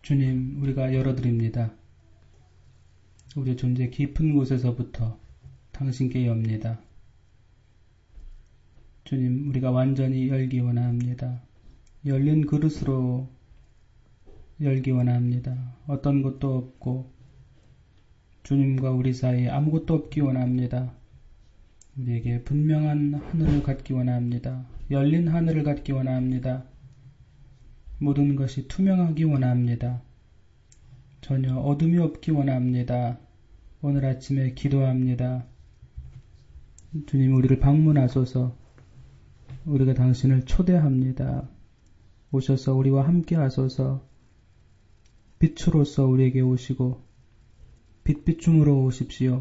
주님, 우리가 열어드립니다. 우리 존재 깊은 곳에서부터 당신께 엽니다. 주님, 우리가 완전히 열기 원합니다. 열린 그릇으로 열기 원합니다. 어떤 것도 없고 주님과 우리 사이에 아무것도 없기 원합니다. 우리에게 분명한 하늘을 갖기 원합니다. 열린 하늘을 갖기 원합니다. 모든 것이 투명하기 원합니다. 전혀 어둠이 없기 원합니다. 오늘 아침에 기도합니다. 주님, 우리를 방문하소서. 우리가 당신을 초대합니다. 오셔서 우리와 함께 하소서. 빛으로서 우리에게 오시고 빛비춤으로 오십시오.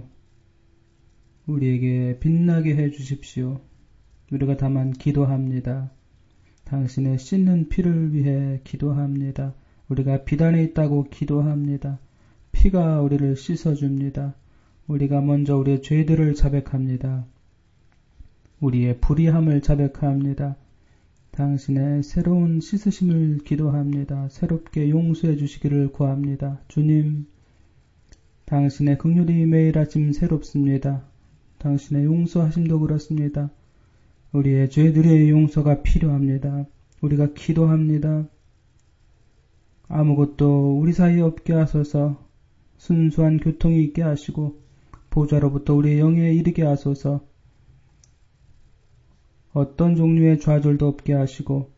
우리에게 빛나게 해주십시오. 우리가 다만 기도합니다. 당신의 씻는 피를 위해 기도합니다. 우리가 비단에 있다고 기도합니다. 피가 우리를 씻어줍니다. 우리가 먼저 우리의 죄들을 자백합니다. 우리의 불의함을 자백합니다. 당신의 새로운 씻으심을 기도합니다. 새롭게 용서해 주시기를 구합니다. 주님, 당신의 긍휼이 매일 아침 새롭습니다. 당신의 용서하심도 그렇습니다. 우리의 죄들의 용서가 필요합니다. 우리가 기도합니다. 아무것도 우리 사이에 없게 하소서. 순수한 교통이 있게 하시고 보좌로부터 우리의 영에 이르게 하소서. 어떤 종류의 좌절도 없게 하시고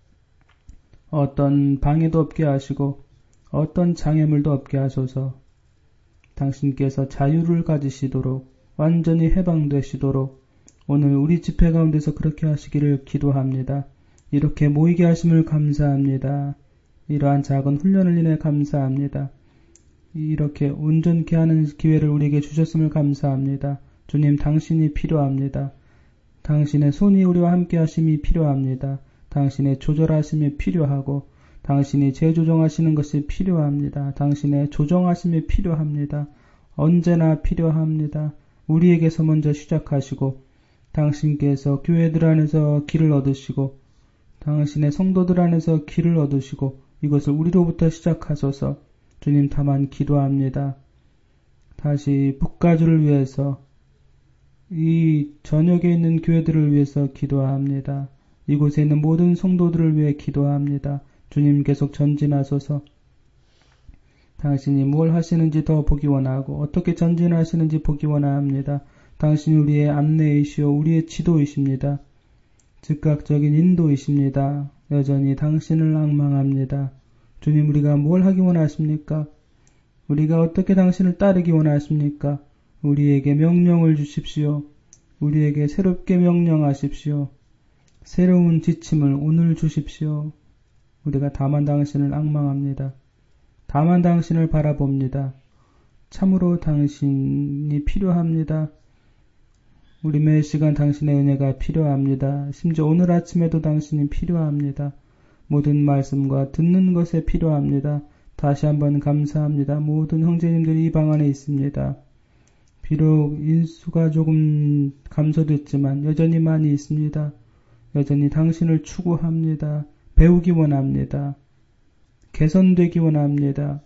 어떤 방해도 없게 하시고 어떤 장애물도 없게 하소서. 당신께서 자유를 가지시도록 완전히 해방되시도록 오늘 우리 집회 가운데서 그렇게 하시기를 기도합니다. 이렇게 모이게 하심을 감사합니다. 이러한 작은 훈련을 인해 감사합니다. 이렇게 온전케 하는 기회를 우리에게 주셨음을 감사합니다. 주님, 당신이 필요합니다. 당신의 손이 우리와 함께 하심이 필요합니다. 당신의 조절하심이 필요하고 당신이 재조정하시는 것이 필요합니다. 당신의 조정하심이 필요합니다. 언제나 필요합니다. 우리에게서 먼저 시작하시고 당신께서 교회들 안에서 길을 얻으시고 당신의 성도들 안에서 길을 얻으시고 이것을 우리로부터 시작하소서. 주님, 다만 기도합니다. 다시 북가주를 위해서 이 전역에 있는 교회들을 위해서 기도합니다. 이곳에 있는 모든 성도들을 위해 기도합니다. 주님, 계속 전진하소서. 당신이 뭘 하시는지 더 보기 원하고 어떻게 전진하시는지 보기 원합니다. 당신이 우리의 안내이시오 우리의 지도이십니다. 즉각적인 인도이십니다. 여전히 당신을 앙망합니다. 주님, 우리가 뭘 하기 원하십니까? 우리가 어떻게 당신을 따르기 원하십니까? 우리에게 명령을 주십시오. 우리에게 새롭게 명령하십시오. 새로운 지침을 오늘 주십시오. 우리가 다만 당신을 앙망합니다. 다만 당신을 바라봅니다. 참으로 당신이 필요합니다. 우리 매 시간 당신의 은혜가 필요합니다. 심지어 오늘 아침에도 당신이 필요합니다. 모든 말씀과 듣는 것에 필요합니다. 다시 한번 감사합니다. 모든 형제님들이 이 방 안에 있습니다. 비록 인수가 조금 감소됐지만 여전히 많이 있습니다. 여전히 당신을 추구합니다. 배우기 원합니다. 개선되기 원합니다.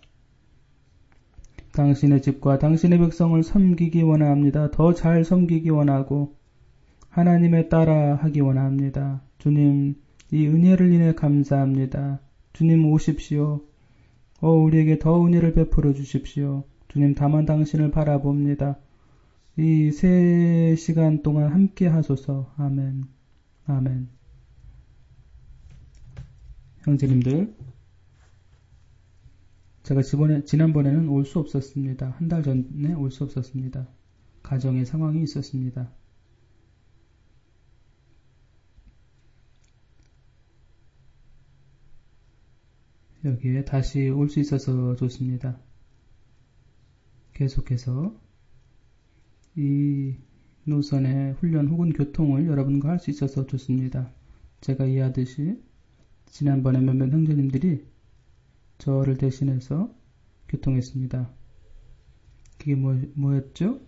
당신의 집과 당신의 백성을 섬기기 원합니다. 더 잘 섬기기 원하고 하나님에 따라 하기 원합니다. 주님, 이 은혜를 인해 감사합니다. 주님, 오십시오. 우리에게 더 은혜를 베풀어 주십시오. 주님, 다만 당신을 바라봅니다. 이 3시간 동안 함께 하소서. 아멘. 아멘. 형제님들, 제가 지난번에는 올 수 없었습니다. 한 달 전에 올 수 없었습니다. 가정의 상황이 있었습니다. 여기에 다시 올 수 있어서 좋습니다. 계속해서 이 노선의 훈련 혹은 교통을 여러분과 할 수 있어서 좋습니다. 제가 이해하듯이 지난번에 몇몇 형제님들이 저를 대신해서 교통했습니다. 그게 뭐였죠?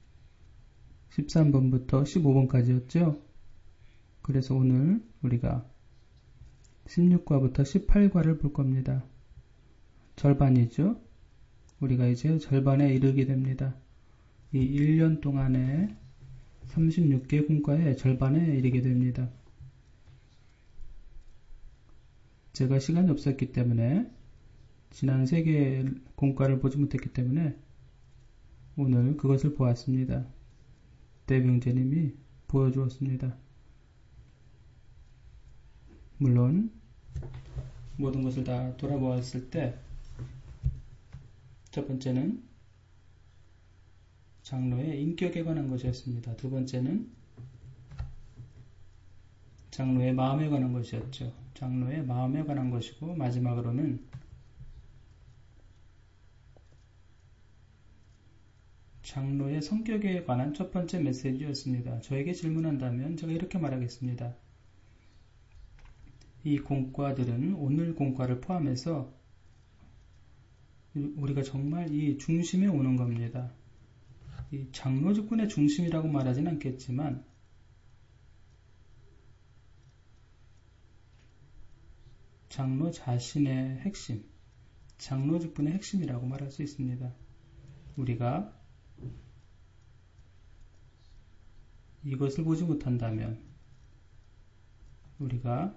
13번부터 15번까지였죠? 그래서 오늘 우리가 16과부터 18과를 볼 겁니다. 절반이죠. 우리가 이제 절반에 이르게 됩니다. 이 1년 동안에 36개 공과의 절반에 이르게 됩니다. 제가 시간이 없었기 때문에 지난 3개의 공과를 보지 못했기 때문에 오늘 그것을 보았습니다. 대병제님이 보여주었습니다. 물론 모든 것을 다 돌아보았을 때 첫 번째는 장로의 인격에 관한 것이었습니다. 두 번째는 장로의 마음에 관한 것이었죠. 장로의 마음에 관한 것이고 마지막으로는 장로의 성격에 관한 첫 번째 메시지였습니다. 저에게 질문한다면 제가 이렇게 말하겠습니다. 이 공과들은 오늘 공과를 포함해서 우리가 정말 이 중심에 오는 겁니다. 이 장로직분의 중심이라고 말하진 않겠지만 장로 자신의 핵심, 장로직분의 핵심이라고 말할 수 있습니다. 우리가 이것을 보지 못한다면 우리가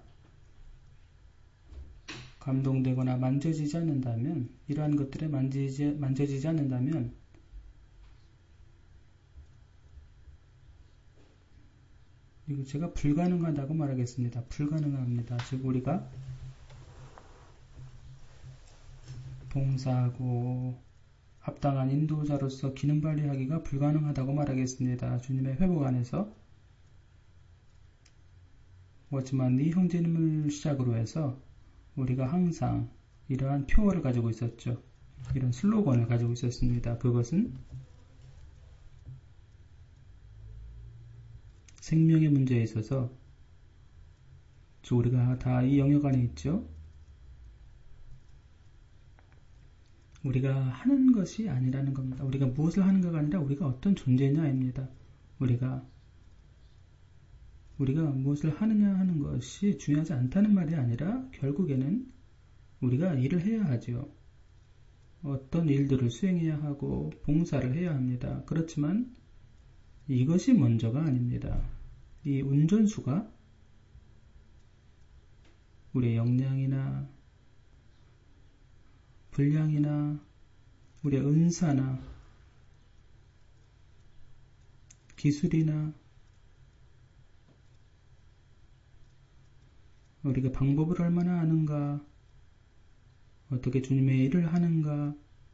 감동되거나 만져지지 않는다면 이러한 것들에 만져지지 않는다면 이거 제가 불가능하다고 말하겠습니다. 불가능합니다. 즉 우리가 봉사하고 합당한 인도자로서 기능 발휘하기가 불가능하다고 말하겠습니다. 주님의 회복 안에서 그렇지만 네 형제님을 시작으로 해서 우리가 항상 이러한 표어를 가지고 있었죠. 이런 슬로건을 가지고 있었습니다. 그것은 생명의 문제에 있어서 우리가 다 이 영역 안에 있죠. 우리가 하는 것이 아니라는 겁니다. 우리가 무엇을 하는가가 아니라 우리가 어떤 존재냐입니다. 우리가 무엇을 하느냐 하는 것이 중요하지 않다는 말이 아니라 결국에는 우리가 일을 해야 하죠. 어떤 일들을 수행해야 하고 봉사를 해야 합니다. 그렇지만 이것이 먼저가 아닙니다. 이 운전수가 우리의 역량이나 분량이나 우리의 은사나 기술이나 우리가 방법을 얼마나 아는가, 어떻게 주님의 일을 하는가,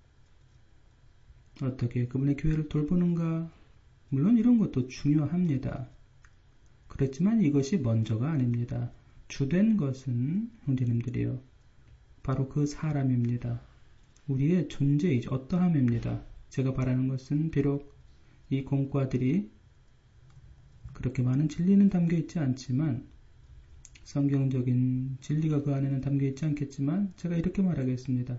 어떻게 그분의 교회를 돌보는가, 물론 이런 것도 중요합니다. 그렇지만 이것이 먼저가 아닙니다. 주된 것은 형제님들이요, 바로 그 사람입니다. 우리의 존재이죠. 어떠함입니다. 제가 바라는 것은 비록 이 공과들이 그렇게 많은 진리는 담겨 있지 않지만 성경적인 진리가 그 안에는 담겨 있지 않겠지만 제가 이렇게 말하겠습니다.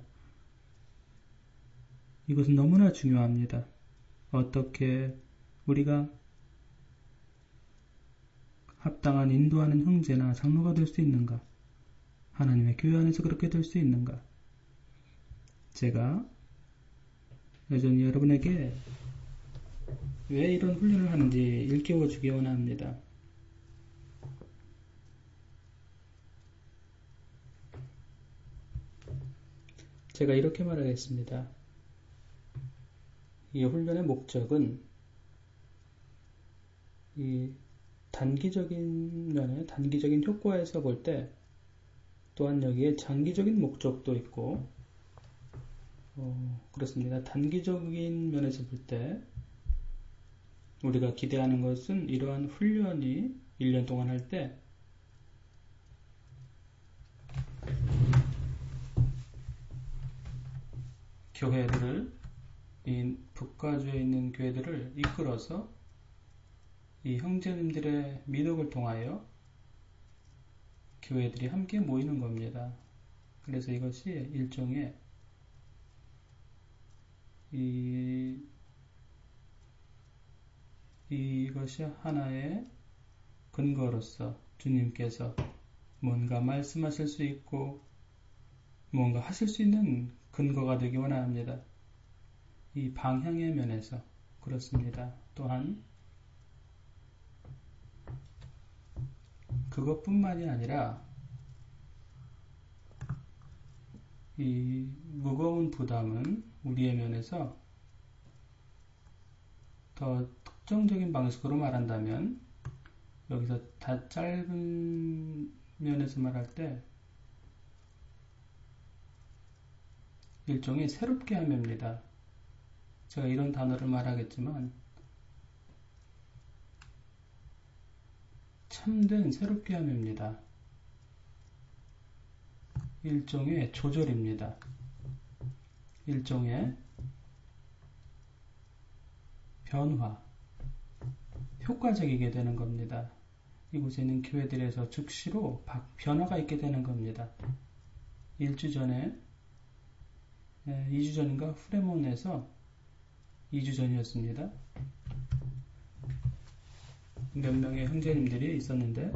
이것은 너무나 중요합니다. 어떻게 우리가 합당한 인도하는 형제나 장로가 될 수 있는가? 하나님의 교회 안에서 그렇게 될 수 있는가? 제가 여전히 여러분에게 왜 이런 훈련을 하는지 일깨워 주기 원합니다. 제가 이렇게 말하겠습니다. 이 훈련의 목적은 이 단기적인 면에 단기적인 효과에서 볼 때 또한 여기에 장기적인 목적도 있고 그렇습니다. 단기적인 면에서 볼 때 우리가 기대하는 것은 이러한 훈련이 1년 동안 할 때 교회들을, 이 북가주에 있는 교회들을 이끌어서 이 형제님들의 미덕을 통하여 교회들이 함께 모이는 겁니다. 그래서 이것이 일종의 이것이 하나의 근거로서 주님께서 뭔가 말씀하실 수 있고 뭔가 하실 수 있는 근거가 되기 원합니다. 이 방향의 면에서 그렇습니다. 또한 그것뿐만이 아니라 이 무거운 부담은 우리의 면에서 더 특정적인 방식으로 말한다면 여기서 다 짧은 면에서 말할 때 일종의 새롭게 함입니다. 제가 이런 단어를 말하겠지만 참된 새롭게 함입니다. 일종의 조절입니다. 일종의 변화, 효과적이게 되는 겁니다. 이곳에 있는 교회들에서 즉시로 변화가 있게 되는 겁니다. 1주 전에 2주 전인가 후레몬에서 2주 전이었습니다. 몇 명의 형제님들이 있었는데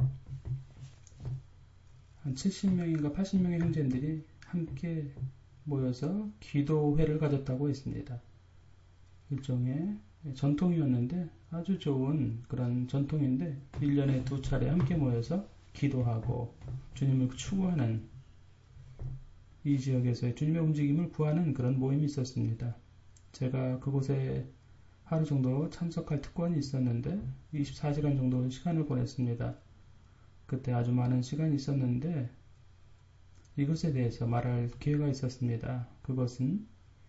한 70명인가 80명의 형제님들이 함께 모여서 기도회를 가졌다고 했습니다. 일종의 전통이었는데 아주 좋은 그런 전통인데 1년에 2차례 함께 모여서 기도하고 주님을 추구하는 이 지역에서의 주님의 움직임을 구하는 그런 모임이 있었습니다. 제가 그곳에 하루 정도 참석할 특권이 있었는데 24시간 정도 시간을 보냈습니다. 그때 아주 많은 시간이 있었는데 이것에 대해서 말할 기회가 있었습니다. 그것은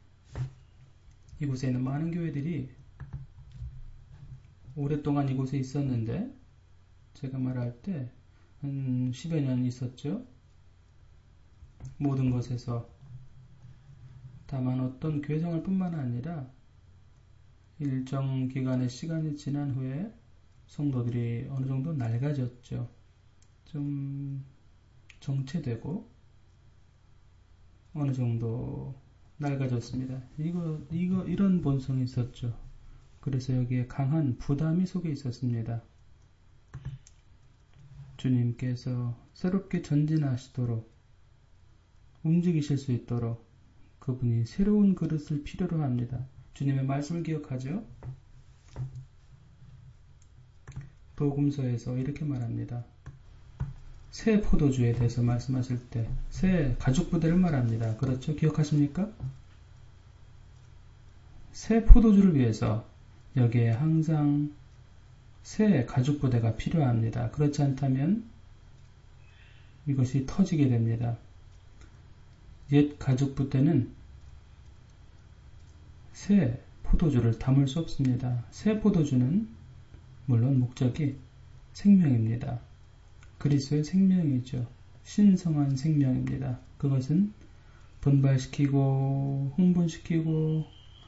이곳에 있는 많은 교회들이 오랫동안 이곳에 있었는데 제가 말할 때 한 10여 년 있었죠. 모든 것에서 다만 어떤 교회 생활 뿐만 아니라 일정 기간의 시간이 지난 후에 성도들이 어느 정도 낡아졌죠. 좀 정체되고 어느 정도 낡아졌습니다. 이런 본성이 있었죠. 그래서 여기에 강한 부담이 속에 있었습니다. 주님께서 새롭게 전진하시도록 움직이실 수 있도록 그분이 새로운 그릇을 필요로 합니다. 주님의 말씀을 기억하죠? 복음서에서 이렇게 말합니다. 새 포도주에 대해서 말씀하실 때 새 가죽 부대를 말합니다. 그렇죠? 기억하십니까? 새 포도주를 위해서 여기에 항상 새 가죽 부대가 필요합니다. 그렇지 않다면 이것이 터지게 됩니다. 옛 가죽 부대는 새 포도주를 담을 수 없습니다. 새 포도주는 물론 목적이 생명입니다. 그리스도의 생명이죠. 신성한 생명입니다. 그것은 분발시키고 흥분시키고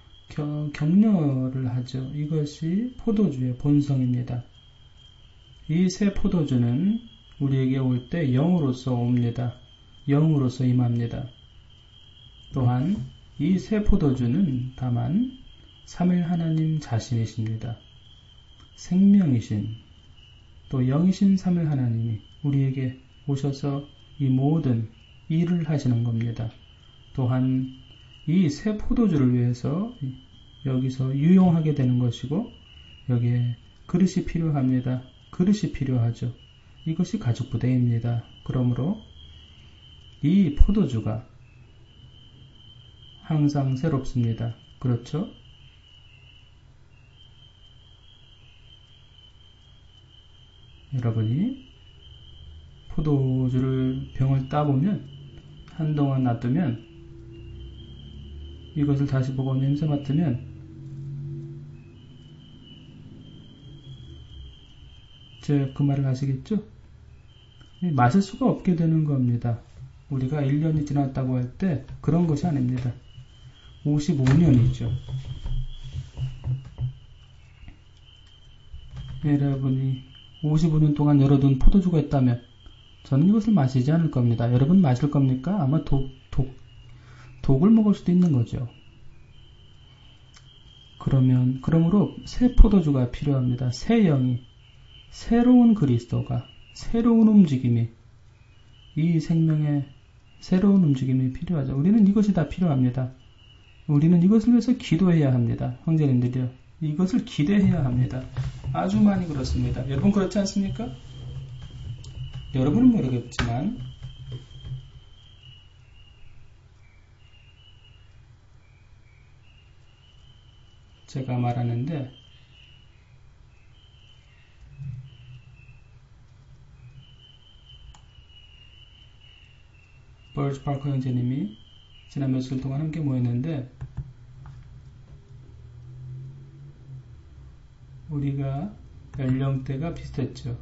격려를 하죠. 이것이 포도주의 본성입니다. 이 새 포도주는 우리에게 올 때 영으로서 옵니다. 영으로서 임합니다. 또한 이 새 포도주는 다만 삼위 하나님 자신이십니다. 생명이신 또 영이신 삼위 하나님이 우리에게 오셔서 이 모든 일을 하시는 겁니다. 또한 이 새 포도주를 위해서 여기서 유용하게 되는 것이고 여기에 그릇이 필요합니다. 그릇이 필요하죠. 이것이 가죽부대입니다. 그러므로 이 포도주가 항상 새롭습니다. 그렇죠? 여러분이 포도주를 병을 따보면 한동안 놔두면 이것을 다시 보고 냄새 맡으면 제 그 말을 아시겠죠? 마실 수가 없게 되는 겁니다. 우리가 1년이 지났다고 할 때 그런 것이 아닙니다. 55년이죠. 여러분이 55년 동안 열어둔 포도주가 있다면 저는 이것을 마시지 않을 겁니다. 여러분 마실 겁니까? 아마 독을 먹을 수도 있는 거죠. 그러므로 새 포도주가 필요합니다. 새 영이, 새로운 그리스도가, 새로운 움직임이 이 생명의 새로운 움직임이 필요하죠. 우리는 이것이 다 필요합니다. 우리는 이것을 위해서 기도해야 합니다. 형제님들이요. 이것을 기대해야 합니다. 아주 많이 그렇습니다. 여러분 그렇지 않습니까? 여러분은 모르겠지만 제가 말하는데 벌즈 파커 형제님이 지난 며칠 동안 함께 모였는데 우리가 연령대가 비슷했죠.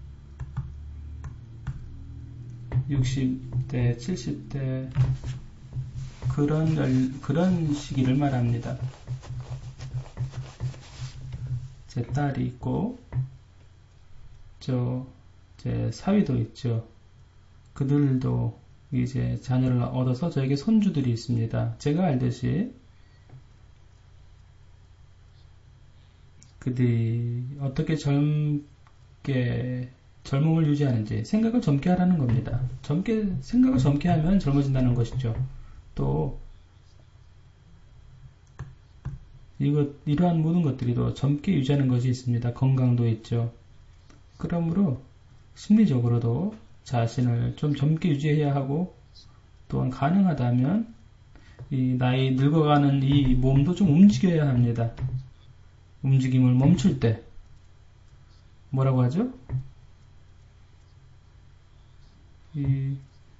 60대, 70대 그런 시기를 말합니다. 제 딸이 있고 제 사위도 있죠. 그들도 이제 자녀를 얻어서 저에게 손주들이 있습니다. 제가 알듯이 그들이 어떻게 젊음을 유지하는지 생각을 젊게 하라는 겁니다. 생각을 젊게 하면 젊어진다는 것이죠. 또 이러한 모든 것들이 더 젊게 유지하는 것이 있습니다. 건강도 있죠. 그러므로 심리적으로도 자신을 좀 젊게 유지해야 하고 또한 가능하다면 이 나이 늙어가는 이 몸도 좀 움직여야 합니다. 움직임을 멈출 때 뭐라고 하죠? 이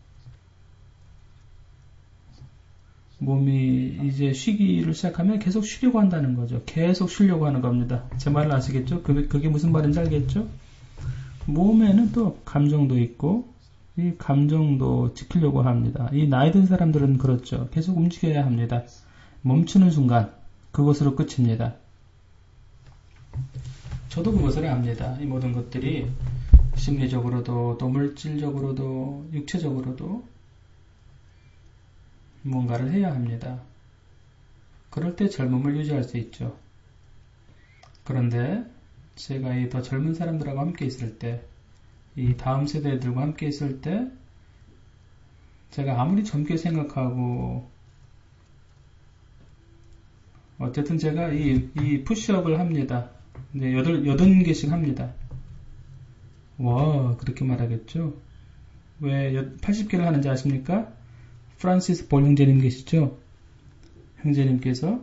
몸이 이제 쉬기를 시작하면 계속 쉬려고 한다는 거죠. 계속 쉬려고 하는 겁니다. 제 말을 아시겠죠? 그게 무슨 말인지 알겠죠? 몸에는 또 감정도 있고 이 감정도 지키려고 합니다. 이 나이 든 사람들은 그렇죠. 계속 움직여야 합니다. 멈추는 순간 그것으로 끝입니다. 저도 그것을 압니다. 이 모든 것들이 심리적으로도 또 물질적으로도 육체적으로도 뭔가를 해야 합니다. 그럴 때 젊음을 유지할 수 있죠. 그런데 제가 이 더 젊은 사람들하고 함께 있을 때, 이 다음 세대들과 함께 있을 때, 제가 아무리 젊게 생각하고, 어쨌든 제가 이 푸시업을 합니다. 이제 8개씩 합니다. 와, 그렇게 말하겠죠? 왜 80개를 하는지 아십니까? 프란시스 볼 형제님 계시죠? 형제님께서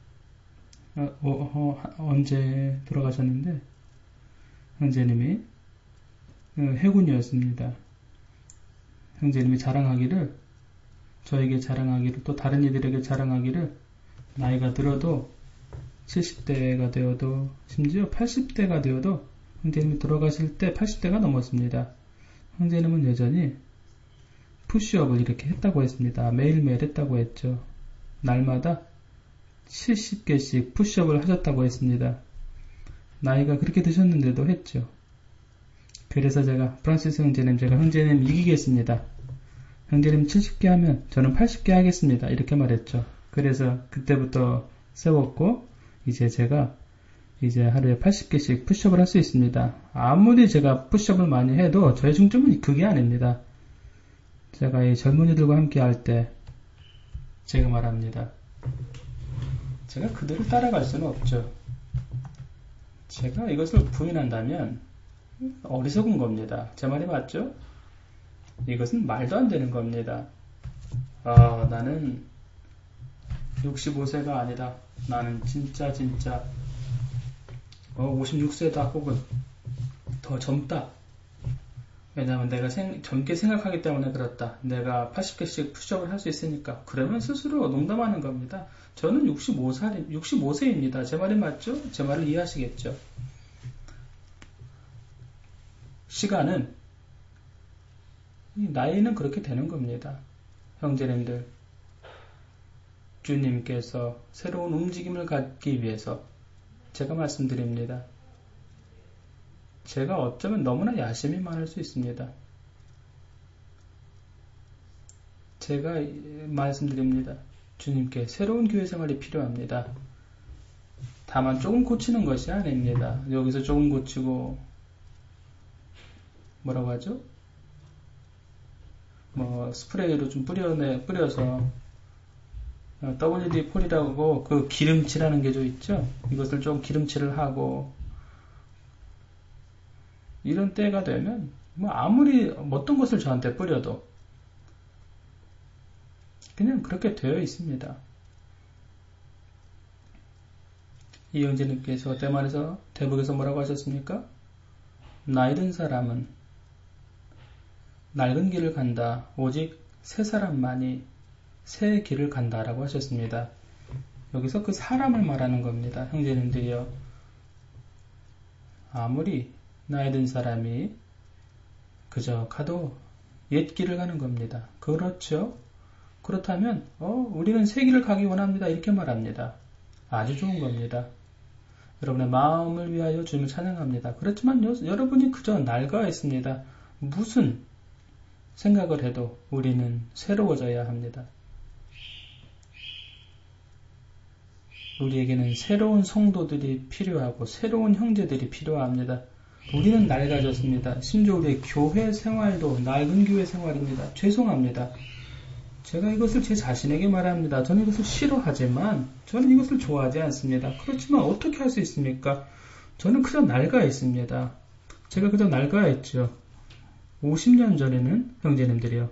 언제 돌아가셨는데 형제님이 해군이었습니다. 형제님이 저에게 자랑하기를 또 다른 이들에게 자랑하기를 나이가 들어도 70대가 되어도 심지어 80대가 되어도 형제님이 돌아가실 때 80대가 넘었습니다. 형제님은 여전히 푸시업을 이렇게 했다고 했습니다. 매일매일 했다고 했죠. 날마다 70개씩 푸시업을 하셨다고 했습니다. 나이가 그렇게 드셨는데도 했죠. 그래서 제가 프란시스 형제님, 제가 형제님 이기겠습니다. 형제님 70개 하면 저는 80개 하겠습니다. 이렇게 말했죠. 그래서 그때부터 세웠고 이제 제가 하루에 80개씩 푸시업을 할 수 있습니다. 아무리 제가 푸시업을 많이 해도 저의 중점은 그게 아닙니다. 제가 이 젊은이들과 함께 할 때 제가 말합니다. 제가 그들을 따라갈 수는 없죠. 제가 이것을 부인한다면 어리석은 겁니다. 제 말이 맞죠? 이것은 말도 안 되는 겁니다. 나는 65세가 아니다. 나는 진짜 56세다 혹은 더 젊다. 왜냐하면 내가 젊게 생각하기 때문에 그렇다. 내가 80개씩 푸시업을 할 수 있으니까. 그러면 스스로 농담하는 겁니다. 저는 65세입니다. 제 말이 맞죠? 제 말을 이해하시겠죠? 나이는 그렇게 되는 겁니다. 형제님들, 주님께서 새로운 움직임을 갖기 위해서 제가 말씀드립니다. 제가 어쩌면 너무나 야심이 많을 수 있습니다. 제가 말씀드립니다. 주님께 새로운 교회 생활이 필요합니다. 다만 조금 고치는 것이 아닙니다. 여기서 조금 고치고 뭐라고 하죠? 뭐 스프레이로 좀 뿌려서 WD-40이라고 그 기름칠하는 게 좀 있죠. 이것을 좀 기름칠을 하고 이런 때가 되면 뭐 아무리 어떤 것을 저한테 뿌려도 그냥 그렇게 되어 있습니다. 이영재님께서 대만에서 대북에서 뭐라고 하셨습니까? 나이 든 사람은 낡은 길을 간다. 오직 새 사람만이 새 길을 간다라고 하셨습니다. 여기서 그 사람을 말하는 겁니다. 형제님들이요. 아무리 나이 든 사람이 그저 가도 옛 길을 가는 겁니다. 그렇죠? 그렇다면 우리는 새 길을 가기 원합니다. 이렇게 말합니다. 아주 좋은 겁니다. 여러분의 마음을 위하여 주님을 찬양합니다. 그렇지만 여러분이 그저 낡아 있습니다. 무슨 생각을 해도 우리는 새로워져야 합니다. 우리에게는 새로운 성도들이 필요하고 새로운 형제들이 필요합니다. 우리는 낡아졌습니다. 심지어 우리의 교회 생활도 낡은 교회 생활입니다. 죄송합니다. 제가 이것을 제 자신에게 말합니다. 저는 이것을 싫어하지만 저는 이것을 좋아하지 않습니다. 그렇지만 어떻게 할 수 있습니까? 저는 그저 낡아 있습니다. 제가 그저 낡아 있죠. 50년 전에는 형제님들이요.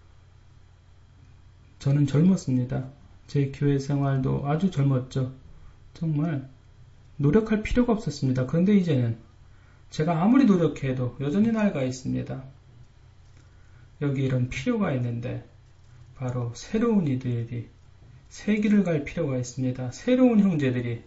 저는 젊었습니다. 제 교회 생활도 아주 젊었죠. 정말 노력할 필요가 없었습니다. 그런데 이제는 제가 아무리 노력해도 여전히 낡아 있습니다. 여기 이런 필요가 있는데 바로 새로운 이들이 새 길을 갈 필요가 있습니다. 새로운 형제들이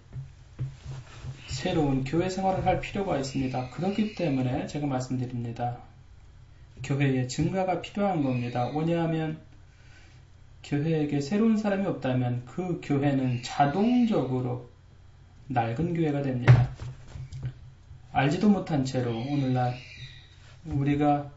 새로운 교회 생활을 할 필요가 있습니다. 그렇기 때문에 제가 말씀드립니다. 교회의 증가가 필요한 겁니다. 왜냐하면 교회에게 새로운 사람이 없다면 그 교회는 자동적으로 낡은 교회가 됩니다. 알지도 못한 채로 오늘날 우리가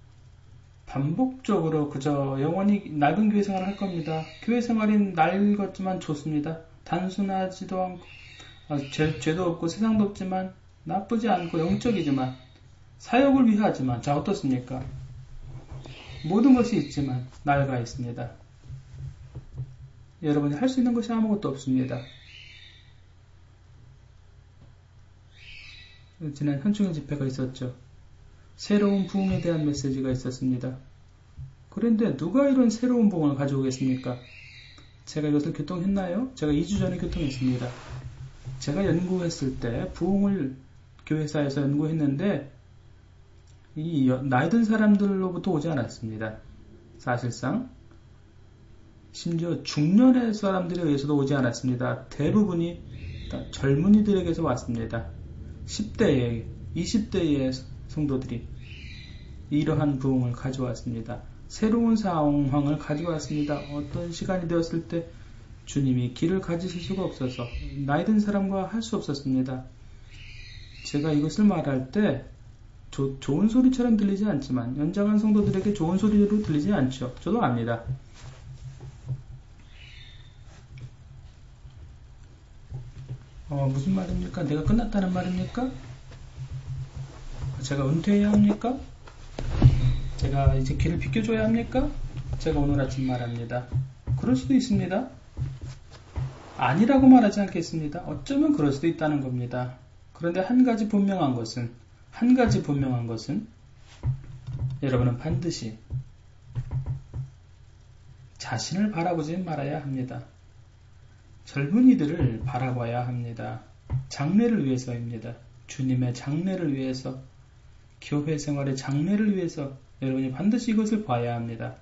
반복적으로 그저 영원히 낡은 교회 생활을 할 겁니다. 교회 생활이 낡았지만 좋습니다. 단순하지도 않고 죄도 없고 세상도 없지만 나쁘지 않고 영적이지만 사역을 위하지만 자 어떻습니까? 모든 것이 있지만 낡아 있습니다. 여러분이 할 수 있는 것이 아무것도 없습니다. 지난 현충일 집회가 있었죠. 새로운 부흥에 대한 메시지가 있었습니다. 그런데 누가 이런 새로운 부흥을 가져오겠습니까? 제가 이것을 교통했나요? 제가 2주 전에 교통했습니다. 제가 연구했을 때 부흥을 교회사에서 연구했는데 이 나이든 사람들로부터 오지 않았습니다. 사실상 심지어 중년의 사람들에 의해서도 오지 않았습니다. 대부분이 젊은이들에게서 왔습니다. 10대에 20대의 성도들이 이러한 부흥을 가져왔습니다. 새로운 상황을 가져왔습니다. 어떤 시간이 되었을 때 주님이 길을 가지실 수가 없어서 나이든 사람과 할 수 없었습니다. 제가 이것을 말할 때 좋은 소리처럼 들리지 않지만 연장한 성도들에게 좋은 소리로 들리지 않죠. 저도 압니다. 무슨 말입니까? 내가 끝났다는 말입니까? 제가 은퇴해야 합니까? 제가 이제 길을 비켜줘야 합니까? 제가 오늘 아침 말합니다. 그럴 수도 있습니다. 아니라고 말하지 않겠습니다. 어쩌면 그럴 수도 있다는 겁니다. 그런데 한 가지 분명한 것은 여러분은 반드시 자신을 바라보지 말아야 합니다. 젊은이들을 바라봐야 합니다. 장래를 위해서입니다. 주님의 장래를 위해서, 교회 생활의 장래를 위해서 여러분이 반드시 이것을 봐야 합니다.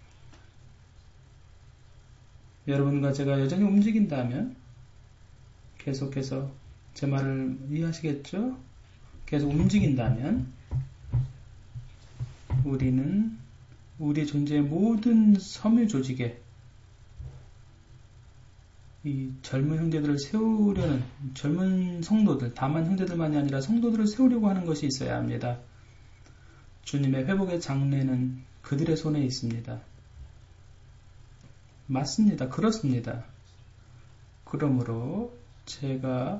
여러분과 제가 여전히 움직인다면 계속해서 제 말을 이해하시겠죠? 계속 움직인다면 우리는 우리의 존재의 모든 섬유 조직에 이 젊은 형제들을 세우려는 젊은 성도들, 다만 형제들만이 아니라 성도들을 세우려고 하는 것이 있어야 합니다. 주님의 회복의 장래는 그들의 손에 있습니다. 맞습니다. 그렇습니다. 그러므로 제가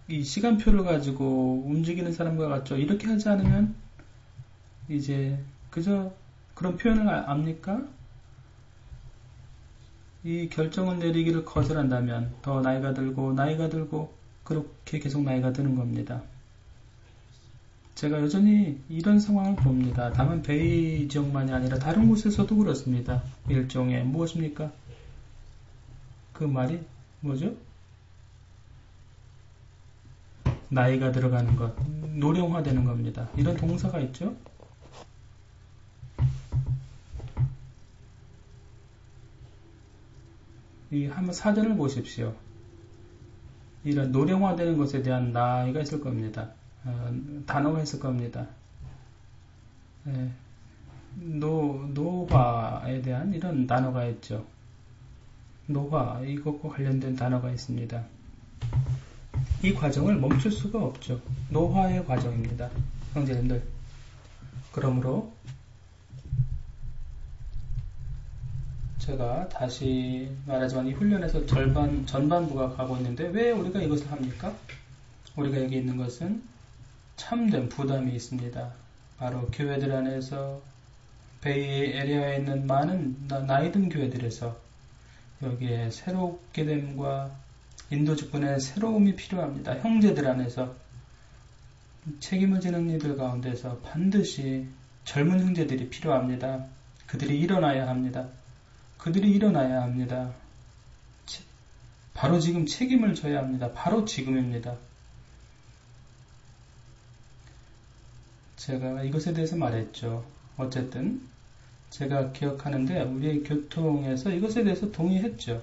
이 시간표를 가지고 움직이는 사람과 같죠. 이렇게 하지 않으면 이제 그저 그런 표현을 압니까? 이 결정을 내리기를 거절한다면 더 나이가 들고 그렇게 계속 나이가 드는 겁니다. 제가 여전히 이런 상황을 봅니다. 다만 베이 지역만이 아니라 다른 곳에서도 그렇습니다. 일종의 무엇입니까? 그 말이 뭐죠? 나이가 들어가는 것, 노령화되는 겁니다. 이런 동사가 있죠? 한번 사전을 보십시오. 이런 노령화되는 것에 대한 나이가 있을 겁니다. 단어가 있을 겁니다. 노화에 대한 이런 단어가 있죠. 노화, 이것과 관련된 단어가 있습니다. 이 과정을 멈출 수가 없죠. 노화의 과정입니다. 형제님들. 그러므로 제가 다시 말하지만 이 훈련에서 전반부가 가고 있는데 왜 우리가 이것을 합니까? 우리가 여기 있는 것은 참된 부담이 있습니다. 바로 교회들 안에서 베이 에리아에 있는 많은 나이든 교회들에서 여기에 새롭게 됨과 인도 직분의 새로움이 필요합니다. 형제들 안에서 책임을 지는 이들 가운데서 반드시 젊은 형제들이 필요합니다. 그들이 일어나야 합니다. 바로 지금 책임을 져야 합니다. 바로 지금입니다. 제가 이것에 대해서 말했죠. 어쨌든 제가 기억하는데 우리의 교통에서 이것에 대해서 동의했죠.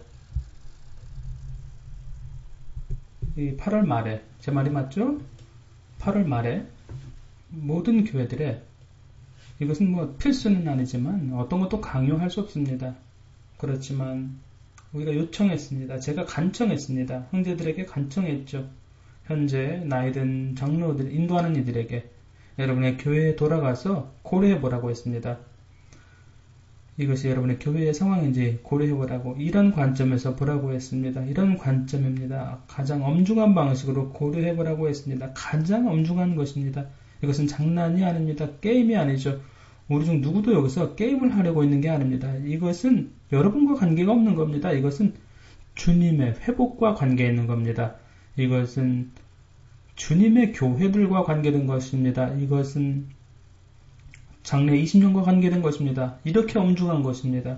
이 8월 말에, 제 말이 맞죠? 8월 말에 모든 교회들에 이것은 뭐 필수는 아니지만 어떤 것도 강요할 수 없습니다. 그렇지만 우리가 요청했습니다. 제가 간청했습니다. 형제들에게 간청했죠. 현재 나이든 장로들 인도하는 이들에게 여러분의 교회에 돌아가서 고려해보라고 했습니다. 이것이 여러분의 교회의 상황인지 고려해보라고 이런 관점에서 보라고 했습니다. 이런 관점입니다. 가장 엄중한 방식으로 고려해보라고 했습니다. 가장 엄중한 것입니다. 이것은 장난이 아닙니다. 게임이 아니죠. 우리 중 누구도 여기서 게임을 하려고 있는 게 아닙니다. 이것은 여러분과 관계가 없는 겁니다. 이것은 주님의 회복과 관계 있는 겁니다. 이것은 주님의 교회들과 관계된 것입니다. 이것은 장래 20년과 관계된 것입니다. 이렇게 엄중한 것입니다.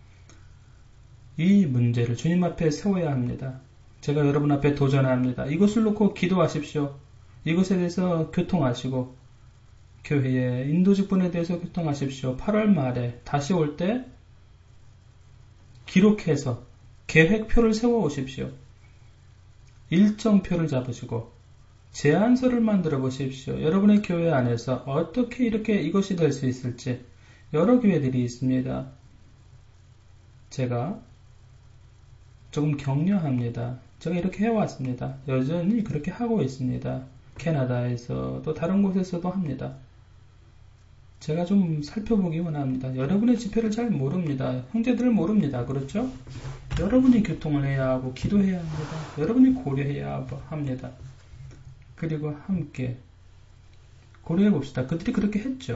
이 문제를 주님 앞에 세워야 합니다. 제가 여러분 앞에 도전합니다. 이것을 놓고 기도하십시오. 이것에 대해서 교통하시고 교회의 인도직분에 대해서 교통하십시오. 8월 말에 다시 올 때 기록해서 계획표를 세워오십시오. 일정표를 잡으시고 제안서를 만들어 보십시오. 여러분의 교회 안에서 어떻게 이렇게 이것이 될 수 있을지 여러 교회들이 있습니다. 제가 조금 격려합니다. 제가 이렇게 해왔습니다. 여전히 그렇게 하고 있습니다. 캐나다에서 또 다른 곳에서도 합니다. 제가 좀 살펴보기 원합니다. 여러분의 집회를 잘 모릅니다. 형제들을 모릅니다. 그렇죠? 여러분이 교통을 해야 하고 기도해야 합니다. 여러분이 고려해야 합니다. 그리고 함께 고려해 봅시다. 그들이 그렇게 했죠.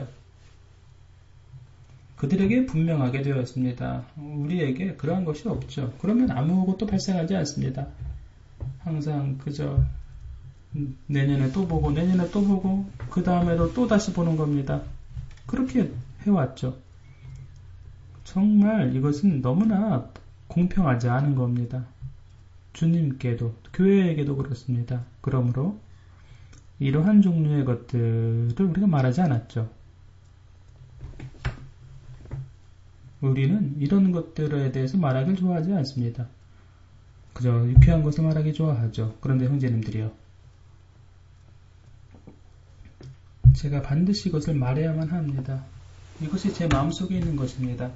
그들에게 분명하게 되었습니다. 우리에게 그러한 것이 없죠. 그러면 아무것도 발생하지 않습니다. 항상 그저 내년에 또 보고 그 다음에도 또 다시 보는 겁니다. 그렇게 해왔죠. 정말 이것은 너무나 공평하지 않은 겁니다. 주님께도 교회에게도 그렇습니다. 그러므로 이러한 종류의 것들을 우리가 말하지 않았죠. 우리는 이런 것들에 대해서 말하길 좋아하지 않습니다. 그저 유쾌한 것을 말하기 좋아하죠. 그런데 형제님들이요. 제가 반드시 이것을 말해야만 합니다. 이것이 제 마음속에 있는 것입니다.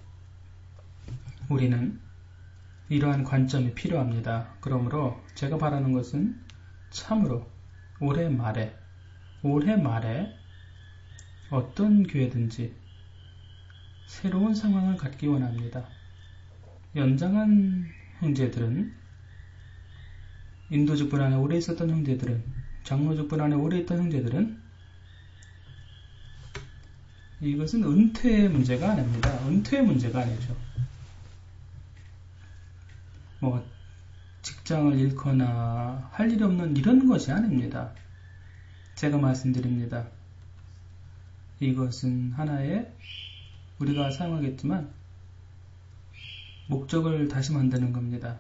우리는 이러한 관점이 필요합니다. 그러므로 제가 바라는 것은 참으로 올해 말에 어떤 교회든지 새로운 상황을 갖기 원합니다. 연장한 형제들은 인도족분 안에 오래 있었던 형제들은, 장로족분 안에 오래 있던 형제들은 이것은 은퇴의 문제가 아닙니다. 은퇴의 문제가 아니죠. 뭐 직장을 잃거나 할 일이 없는 이런 것이 아닙니다. 제가 말씀드립니다. 이것은 하나의 우리가 사용하겠지만 목적을 다시 만드는 겁니다.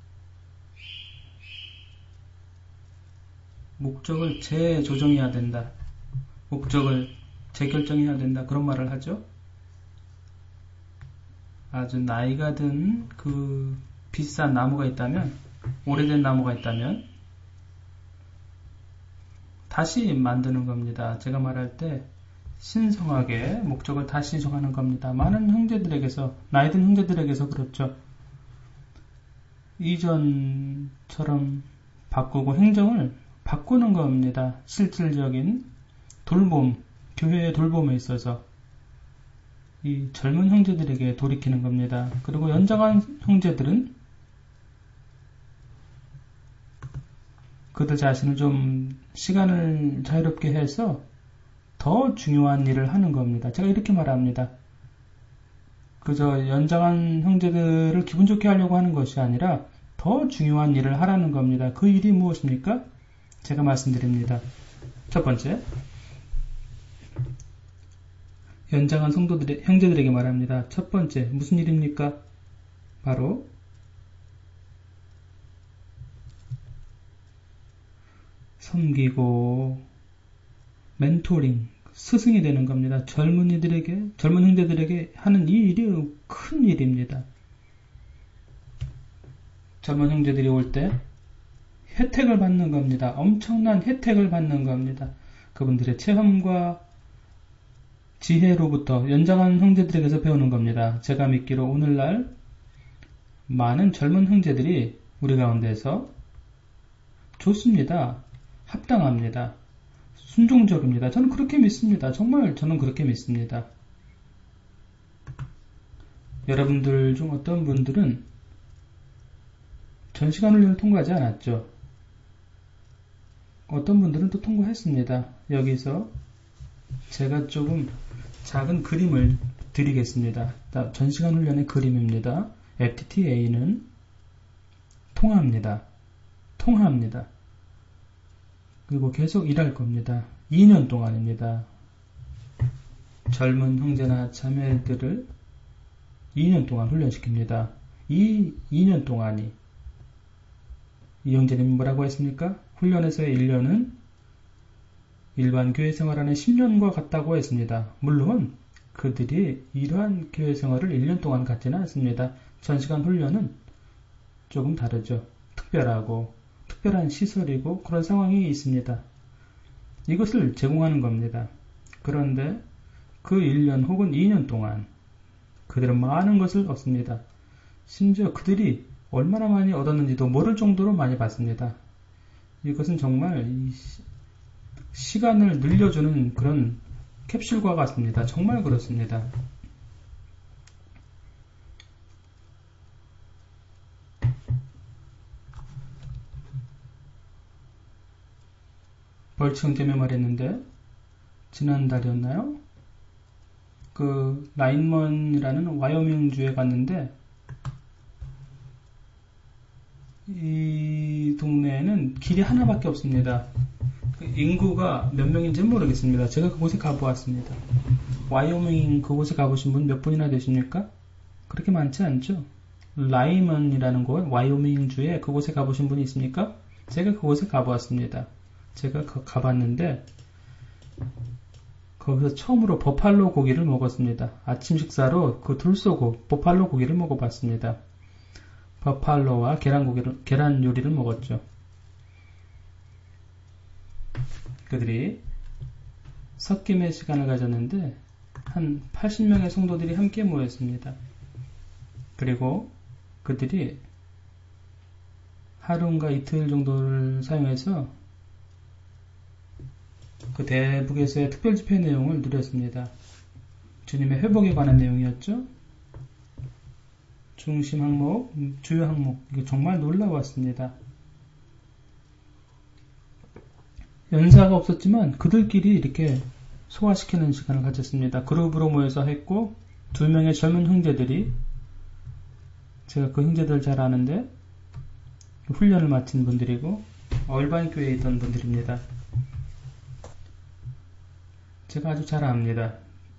목적을 재조정해야 된다. 목적을 재결정해야 된다. 그런 말을 하죠. 아주 나이가 든 그 비싼 나무가 있다면, 오래된 나무가 있다면 다시 만드는 겁니다. 제가 말할 때 신성하게 목적을 다시 정하는 겁니다. 많은 형제들에게서, 나이 든 형제들에게서 그렇죠. 이전처럼 바꾸고 행정을 바꾸는 겁니다. 실질적인 돌봄, 교회의 돌봄에 있어서 이 젊은 형제들에게 돌이키는 겁니다. 그리고 연장한 형제들은 그들 자신을 좀 시간을 자유롭게 해서 더 중요한 일을 하는 겁니다. 제가 이렇게 말합니다. 그저 연장한 형제들을 기분 좋게 하려고 하는 것이 아니라 더 중요한 일을 하라는 겁니다. 그 일이 무엇입니까? 제가 말씀드립니다. 첫 번째, 연장한 형제들에게 말합니다. 첫 번째, 무슨 일입니까? 바로 섬기고 멘토링, 스승이 되는 겁니다. 젊은 형제들에게 하는 이 일이 큰 일입니다. 젊은 형제들이 올 때 혜택을 받는 겁니다. 엄청난 혜택을 받는 겁니다. 그분들의 체험과 지혜로부터 연장한 형제들에게서 배우는 겁니다. 제가 믿기로 오늘날 많은 젊은 형제들이 우리 가운데서 좋습니다. 합당합니다. 순종적입니다. 저는 그렇게 믿습니다. 정말 저는 그렇게 믿습니다. 여러분들 중 어떤 분들은 전시관 훈련을 통과하지 않았죠. 어떤 분들은 또 통과했습니다. 여기서 제가 조금 작은 그림을 드리겠습니다. 전시관 훈련의 그림입니다. FTTA는 통합니다. 그리고 계속 일할 겁니다. 2년 동안입니다. 젊은 형제나 자매들을 2년 동안 훈련시킵니다. 이 2년 동안이 이 형제님이 뭐라고 했습니까? 훈련에서의 1년은 일반 교회 생활하는 10년과 같다고 했습니다. 물론 그들이 이러한 교회 생활을 1년 동안 갖지는 않습니다. 전시관 훈련은 조금 다르죠. 특별한 시설이고 그런 상황이 있습니다. 이것을 제공하는 겁니다. 그런데 그 1년 혹은 2년 동안 그들은 많은 것을 얻습니다. 심지어 그들이 얼마나 많이 얻었는지도 모를 정도로 많이 받습니다. 이것은 정말 시간을 늘려주는 그런 캡슐과 같습니다. 정말 그렇습니다. 벌칙 때문에 말했는데 지난달이었나요? 그 라인먼이라는 와이오밍주에 갔는데 이 동네에는 길이 하나밖에 없습니다. 인구가 몇 명인지는 모르겠습니다. 제가 그곳에 가보았습니다. 와이오밍 그곳에 가보신 분 몇 분이나 되십니까? 그렇게 많지 않죠? 라이먼이라는 곳, 와이오밍주에 그곳에 가보신 분이 있습니까? 제가 그곳에 가보았습니다. 제가 가봤는데 거기서 처음으로 버팔로 고기를 먹었습니다. 아침 식사로 그 둘쏘고 버팔로 고기를 먹어봤습니다. 버팔로와 계란 요리를 먹었죠. 그들이 섞임의 시간을 가졌는데 한 80명의 성도들이 함께 모였습니다. 그리고 그들이 하루인가 이틀 정도를 사용해서 그 대북에서의 특별집회 내용을 누렸습니다. 주님의 회복에 관한 내용이었죠. 중심 항목, 주요 항목, 이게 정말 놀라웠습니다. 연사가 없었지만 그들끼리 이렇게 소화시키는 시간을 가졌습니다. 그룹으로 모여서 했고 2명의 젊은 형제들이 제가 그 형제들 잘 아는데 훈련을 마친 분들이고 얼바인 교회에 있던 분들입니다. 제가 아주 잘 압니다.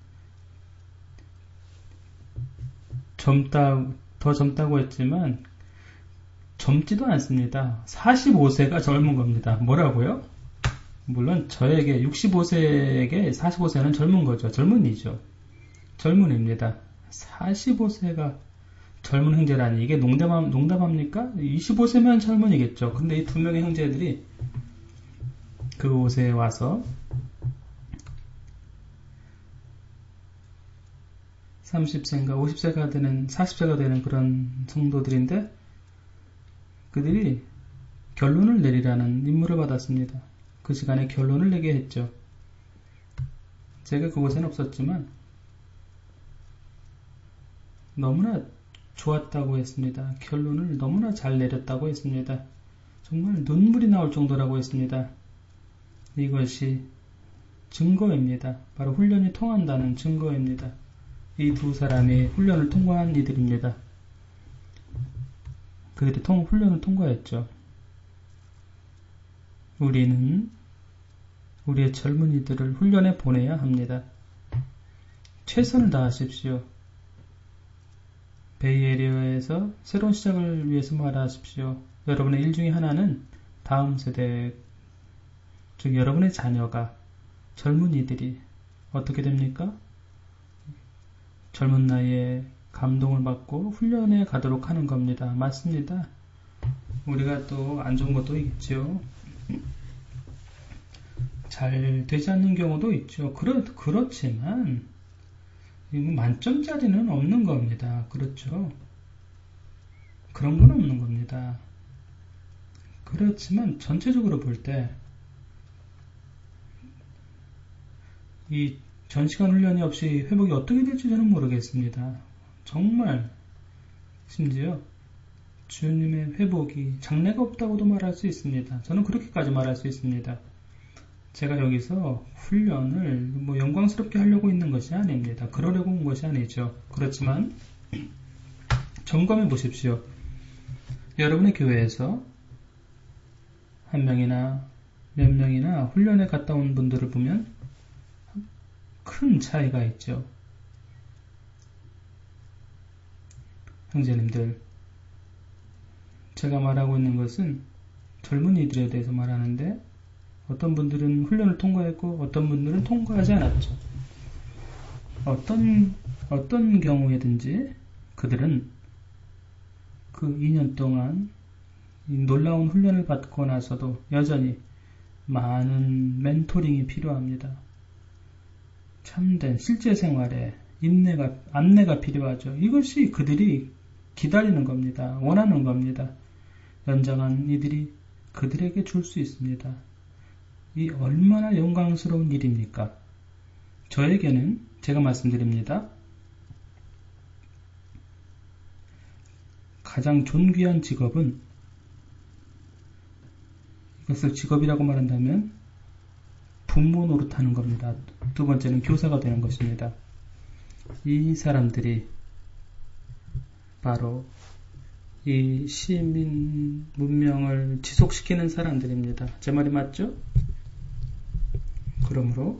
더 젊다고 했지만 젊지도 않습니다. 45세가 젊은 겁니다. 뭐라고요? 물론 저에게 65세에게 45세는 젊은 거죠. 젊은이죠. 젊은입니다. 45세가 젊은 형제라니 이게 농담합니까? 25세면 젊은이겠죠. 근데 이 2명의 형제들이 그곳에 와서 30세인가 50세가 되는 40세가 되는 그런 성도들인데 그들이 결론을 내리라는 임무를 받았습니다. 그 시간에 결론을 내게 했죠. 제가 그곳에는 없었지만 너무나 좋았다고 했습니다. 결론을 너무나 잘 내렸다고 했습니다. 정말 눈물이 나올 정도라고 했습니다. 이것이 증거입니다. 바로 훈련이 통한다는 증거입니다. 이 2사람이 훈련을 통과한 이들입니다. 그들이 훈련을 통과했죠. 우리는 우리의 젊은이들을 훈련에 보내야 합니다. 최선을 다하십시오. 베이에리어에서 새로운 시작을 위해서 말하십시오. 여러분의 일 중에 하나는 다음 세대, 즉 여러분의 자녀가, 젊은이들이 어떻게 됩니까? 젊은 나이에 감동을 받고 훈련에 가도록 하는 겁니다. 맞습니다. 우리가 또 안 좋은 것도 있죠. 잘 되지 않는 경우도 있죠. 그렇지만 만점짜리는 없는 겁니다. 그렇죠. 그런 건 없는 겁니다. 그렇지만 전체적으로 볼 때 이 전시간 훈련이 없이 회복이 어떻게 될지 저는 모르겠습니다. 정말 심지어 주님의 회복이 장래가 없다고도 말할 수 있습니다. 저는 그렇게까지 말할 수 있습니다. 제가 여기서 훈련을 영광스럽게 하려고 있는 것이 아닙니다. 그러려고 온 것이 아니죠. 그렇지만 점검해 보십시오. 여러분의 교회에서 한 명이나 몇 명이나 훈련에 갔다 온 분들을 보면 큰 차이가 있죠. 형제님들, 제가 말하고 있는 것은 젊은이들에 대해서 말하는데 어떤 분들은 훈련을 통과했고 어떤 분들은 통과하지 않았죠. 어떤 경우에든지 그들은 그 2년 동안 놀라운 훈련을 받고 나서도 여전히 많은 멘토링이 필요합니다. 참된 실제 생활에 안내가 필요하죠. 이것이 그들이 기다리는 겁니다. 원하는 겁니다. 연장한 이들이 그들에게 줄 수 있습니다. 이 얼마나 영광스러운 일입니까? 저에게는 제가 말씀드립니다. 가장 존귀한 직업은 이것을 직업이라고 말한다면 부모 노릇하는 겁니다. 2번째는 교사가 되는 것입니다. 이 사람들이 바로 이 시민 문명을 지속시키는 사람들입니다. 제 말이 맞죠? 그러므로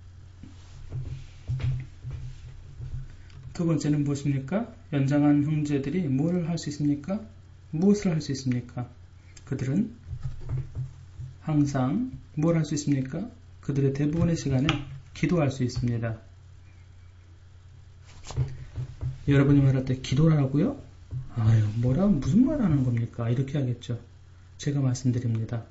2번째는 무엇입니까? 연장한 형제들이 뭘 할 수 있습니까? 무엇을 할 수 있습니까? 그들은 항상 뭘 할 수 있습니까? 그들의 대부분의 시간에 기도할 수 있습니다. 여러분이 말할 때 기도하라고요? 아유, 무슨 말 하는 겁니까? 이렇게 하겠죠. 제가 말씀드립니다.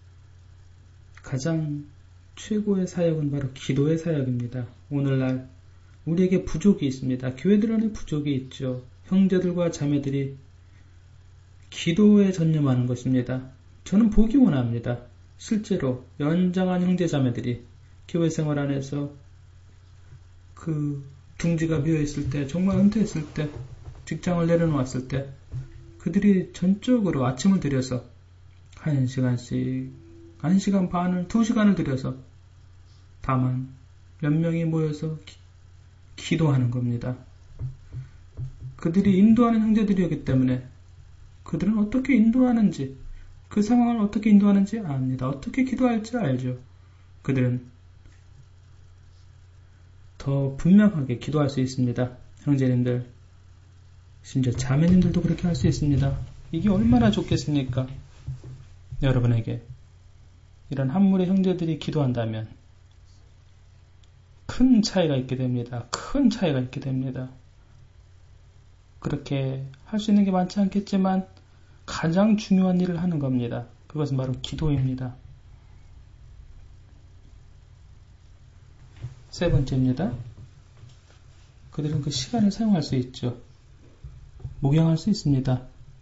가장 최고의 사역은 바로 기도의 사역입니다. 오늘날 우리에게 부족이 있습니다. 교회들 안에 부족이 있죠. 형제들과 자매들이 기도에 전념하는 것입니다. 저는 보기 원합니다. 실제로 연장한 형제 자매들이 교회 생활 안에서 그 둥지가 비어있을 때, 정말 은퇴했을 때, 직장을 내려놓았을 때 그들이 전적으로 아침을 들여서 1시간씩 1시간 반을 2시간을 들여서 다만 몇 명이 모여서 기도하는 겁니다. 그들이 인도하는 형제들이었기 때문에 그들은 어떻게 인도하는지, 그 상황을 어떻게 인도하는지 압니다. 어떻게 기도할지 알죠. 그들은 더 분명하게 기도할 수 있습니다. 형제님들, 심지어 자매님들도 그렇게 할 수 있습니다. 이게 얼마나 좋겠습니까? 여러분에게 이런 한 무리의 형제들이 기도한다면 큰 차이가 있게 됩니다. 큰 차이가 있게 됩니다. 그렇게 할 수 있는 게 많지 않겠지만 가장 중요한 일을 하는 겁니다. 그것은 바로 기도입니다. 세 번째입니다. 그들은 그 시간을 사용할 수 있죠. 목양할 수 있습니다.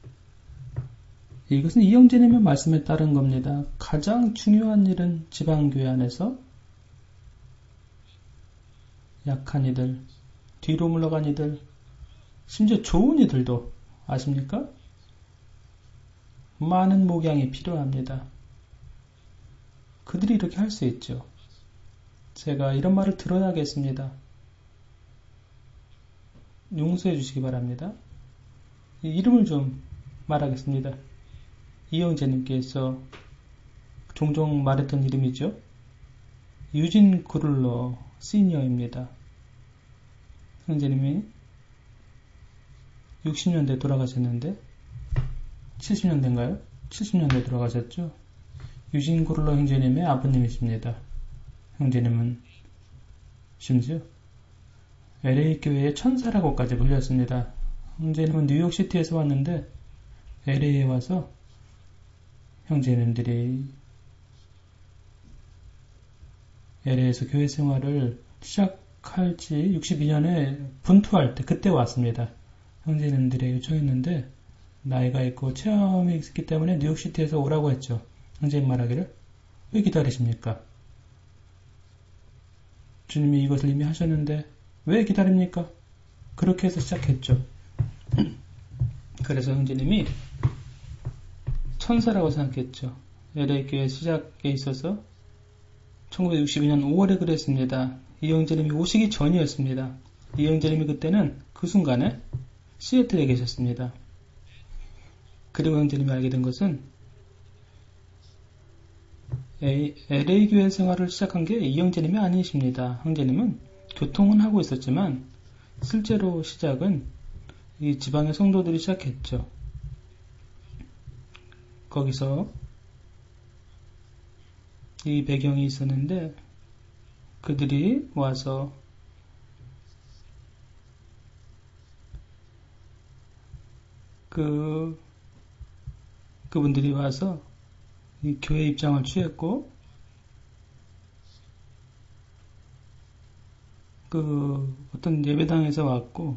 이것은 이영재님의 말씀에 따른 겁니다. 가장 중요한 일은 지방교회 안에서 약한 이들, 뒤로 물러간 이들, 심지어 좋은 이들도 아십니까? 많은 목양이 필요합니다. 그들이 이렇게 할 수 있죠. 제가 이런 말을 들어야겠습니다. 용서해 주시기 바랍니다. 이름을 좀 말하겠습니다. 이영재님께서 종종 말했던 이름이죠. 유진 그룰러 시니어입니다. 형제님이 60년대 돌아가셨는데 70년대인가요? 70년대에 돌아가셨죠. 유진 그룰러 형제님의 아버님이십니다. 형제님은 심지어 LA 교회의 천사라고까지 불렸습니다. 형제님은 뉴욕시티에서 왔는데 LA에 와서 형제님들이 LA에서 교회 생활을 시작할지 62년에 분투할 때 그때 왔습니다. 형제님들이 요청했는데 나이가 있고 체험이 있기 때문에 뉴욕시티에서 오라고 했죠. 형제님 말하기를 왜 기다리십니까? 주님이 이것을 이미 하셨는데 왜 기다립니까? 그렇게 해서 시작했죠. 그래서 형제님이 천사라고 생각했죠. LA 교회 시작에 있어서 1962년 5월에 그랬습니다. 이 형제님이 오시기 전이었습니다. 이 형제님이 그때는 그 순간에 시애틀에 계셨습니다. 그리고 형제님이 알게 된 것은 LA 교회 생활을 시작한 게 이 형제님이 아니십니다. 형제님은 교통은 하고 있었지만 실제로 시작은 이 지방의 성도들이 시작했죠. 거기서 이 배경이 있었는데 그들이 와서 그분들이 와서 이 교회 입장을 취했고 어떤 예배당에서 왔고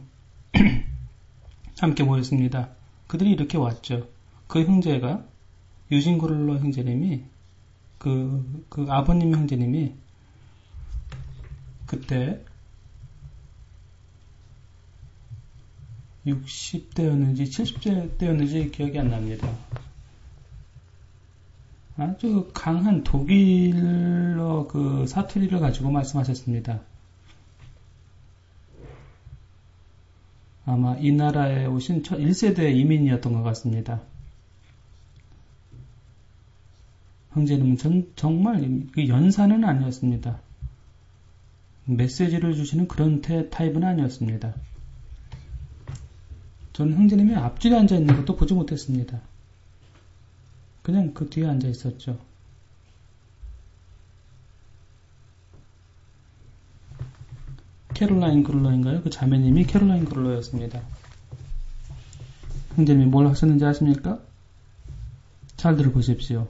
함께 모였습니다. 그들이 이렇게 왔죠. 그 형제가 유진 그룰러 형제님이 그 아버님 형제님이 그때 60대였는지 70대였는지 기억이 안 납니다. 아주 강한 독일어 그 사투리를 가지고 말씀하셨습니다. 아마 이 나라에 오신 1세대 이민이었던 것 같습니다. 형제님은 정말 그 연사는 아니었습니다. 메시지를 주시는 그런 타입은 아니었습니다. 저는 형제님이 앞줄에 앉아있는 것도 보지 못했습니다. 그냥 그 뒤에 앉아 있었죠. 캐롤라인 그룰러인가요? 그 자매님이 캐롤라인 그룰러였습니다. 형제님이 뭘 하셨는지 아십니까? 잘 들어보십시오.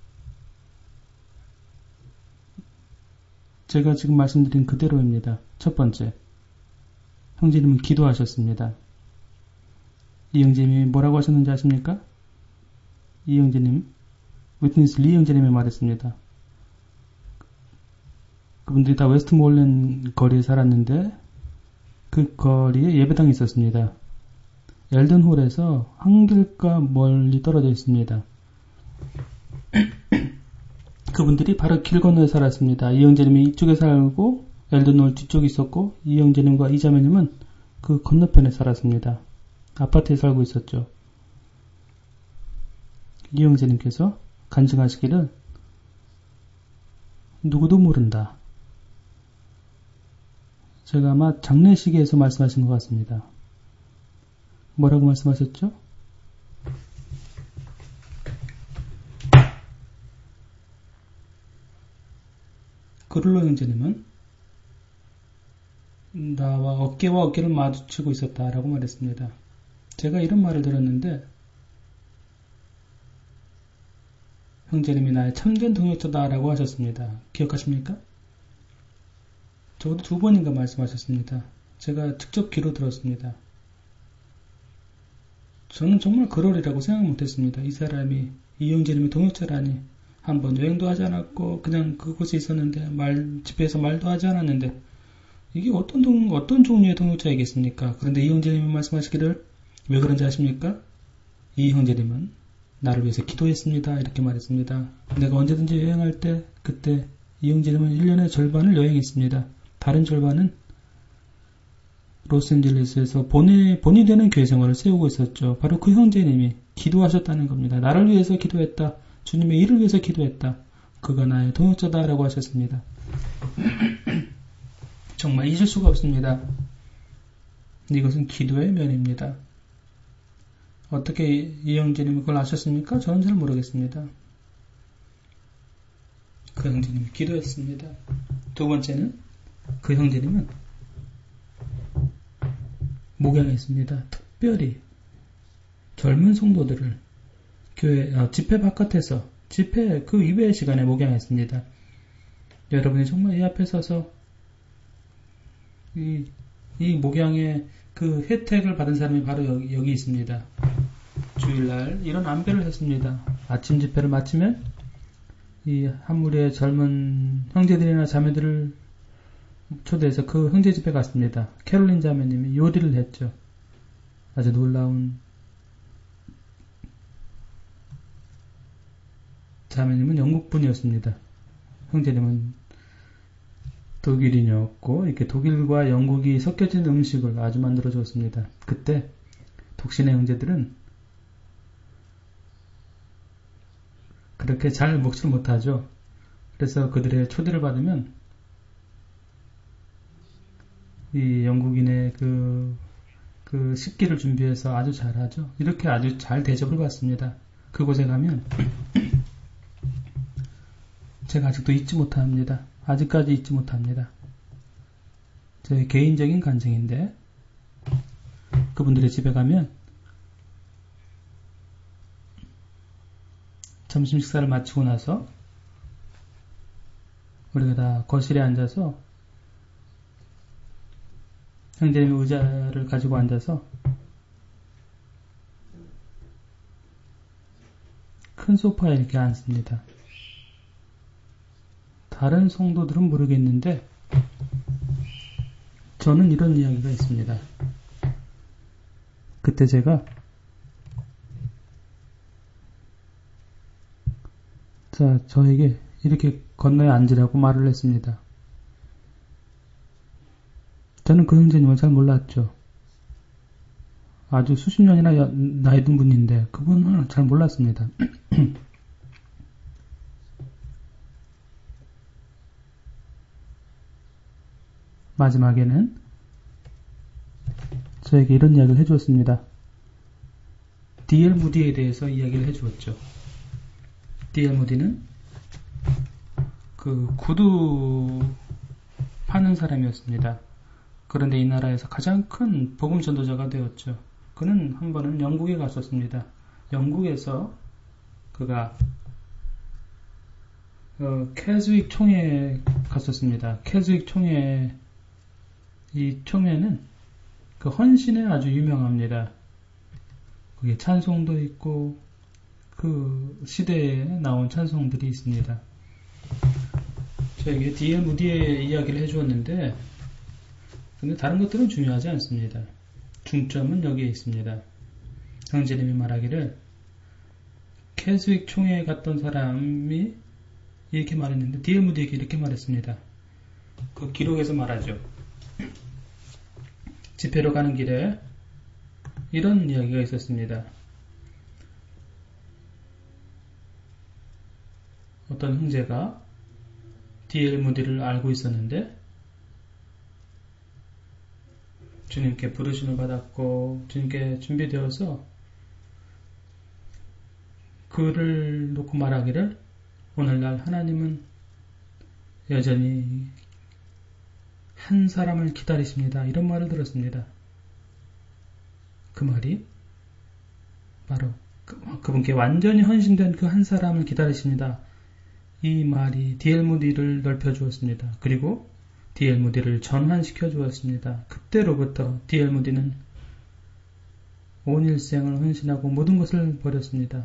제가 지금 말씀드린 그대로입니다. 첫 번째, 형제님은 기도하셨습니다. 이 형제님이 뭐라고 하셨는지 아십니까? 이 형제님, 위트니스 리 형제님이 말했습니다. 그분들이 다 웨스트몰랜 거리에 살았는데 그 거리에 예배당이 있었습니다. 엘든홀에서 한 길가 멀리 떨어져 있습니다. 그분들이 바로 길 건너에 살았습니다. 이 형제님이 이쪽에 살고 엘드노을 뒤쪽에 있었고 이 형제님과 이 자매님은 그 건너편에 살았습니다. 아파트에 살고 있었죠. 이 형제님께서 간증하시기를 누구도 모른다. 제가 아마 장례식에서 말씀하신 것 같습니다. 뭐라고 말씀하셨죠? 그룰로 형제님은 나와 어깨와 어깨를 마주치고 있었다라고 말했습니다. 제가 이런 말을 들었는데 형제님이 나의 참된 동역자다라고 하셨습니다. 기억하십니까? 적어도 2번인가 말씀하셨습니다. 제가 직접 귀로 들었습니다. 저는 정말 그러리라고 생각 못했습니다. 이 사람이 이 형제님의 동역자라니. 한번 여행도 하지 않았고 그냥 그곳에 있었는데 집에서 말도 하지 않았는데 이게 어떤 종류의 동역자이겠습니까? 그런데 이 형제님이 말씀하시기를 왜 그런지 아십니까? 이 형제님은 나를 위해서 기도했습니다. 이렇게 말했습니다. 내가 언제든지 여행할 때 그때 이 형제님은 1년의 절반을 여행했습니다. 다른 절반은 로스앤젤레스에서 본이 되는 교회 생활을 세우고 있었죠. 바로 그 형제님이 기도하셨다는 겁니다. 나를 위해서 기도했다. 주님의 일을 위해서 기도했다. 그가 나의 동역자다라고 하셨습니다. 정말 잊을 수가 없습니다. 이것은 기도의 면입니다. 어떻게 이 형제님이 그걸 아셨습니까? 저는 잘 모르겠습니다. 그 형제님이 기도했습니다. 2번째는 그 형제님은 목양했습니다. 특별히 젊은 성도들을 교회 집회 바깥에서 집회 그 이외의 시간에 목양했습니다. 여러분이 정말 이 앞에 서서 이 목양의 그 혜택을 받은 사람이 바로 여기 있습니다. 주일날 이런 안배를 했습니다. 아침 집회를 마치면 이 한 무리의 젊은 형제들이나 자매들을 초대해서 그 형제 집회 갔습니다. 캐롤린 자매님이 요리를 했죠. 아주 놀라운 자매님은 영국분이었습니다. 형제님은 독일인이었고 이렇게 독일과 영국이 섞여진 음식을 아주 만들어 줬습니다. 그때 독신의 형제들은 그렇게 잘 먹지를 못하죠. 그래서 그들의 초대를 받으면 이 영국인의 그 식기를 준비해서 아주 잘하죠. 이렇게 아주 잘 대접을 받습니다. 그곳에 가면 제가 아직도 잊지 못합니다. 아직까지 잊지 못합니다. 제 개인적인 간증인데 그분들의 집에 가면 점심 식사를 마치고 나서 우리가 다 거실에 앉아서 형제님의 의자를 가지고 앉아서 큰 소파에 이렇게 앉습니다. 다른 성도들은 모르겠는데 저는 이런 이야기가 있습니다. 그때 제가 저에게 이렇게 건너에 앉으라고 말을 했습니다. 저는 그 형제님을 잘 몰랐죠. 아주 수십 년이나 나이 든 분인데 그분을 잘 몰랐습니다. 마지막에는 저에게 이런 이야기를 해주었습니다. D.L. 무디에 대해서 이야기를 해주었죠. D.L. 무디는 그 구두 파는 사람이었습니다. 그런데 이 나라에서 가장 큰 복음 전도자가 되었죠. 그는 한 번은 영국에 갔었습니다. 영국에서 그가 캐즈윅 총회에 갔었습니다. 캐즈윅 총회, 이 총회는 그 헌신에 아주 유명합니다. 거기에 찬송도 있고 그 시대에 나온 찬송들이 있습니다. 저에게 D.L. 무디의 이야기를 해주었는데 근데 다른 것들은 중요하지 않습니다. 중점은 여기에 있습니다. 형제님이 말하기를 캐즈윅 총회에 갔던 사람이 이렇게 말했는데 D.L. 무디에게 이렇게 말했습니다. 그 기록에서 말하죠. 집회로 가는 길에 이런 이야기가 있었습니다. 어떤 형제가 D.L. 무디를 알고 있었는데 주님께 부르심을 받았고 주님께 준비되어서 글을 놓고 말하기를 오늘날 하나님은 여전히 한 사람을 기다리십니다. 이런 말을 들었습니다. 그 말이 바로 그분께 완전히 헌신된 그 한 사람을 기다리십니다. 이 말이 D.L. 무디를 넓혀 주었습니다. 그리고 D.L. 무디를 전환시켜 주었습니다. 그때로부터 D.L. 무디는 온 일생을 헌신하고 모든 것을 버렸습니다.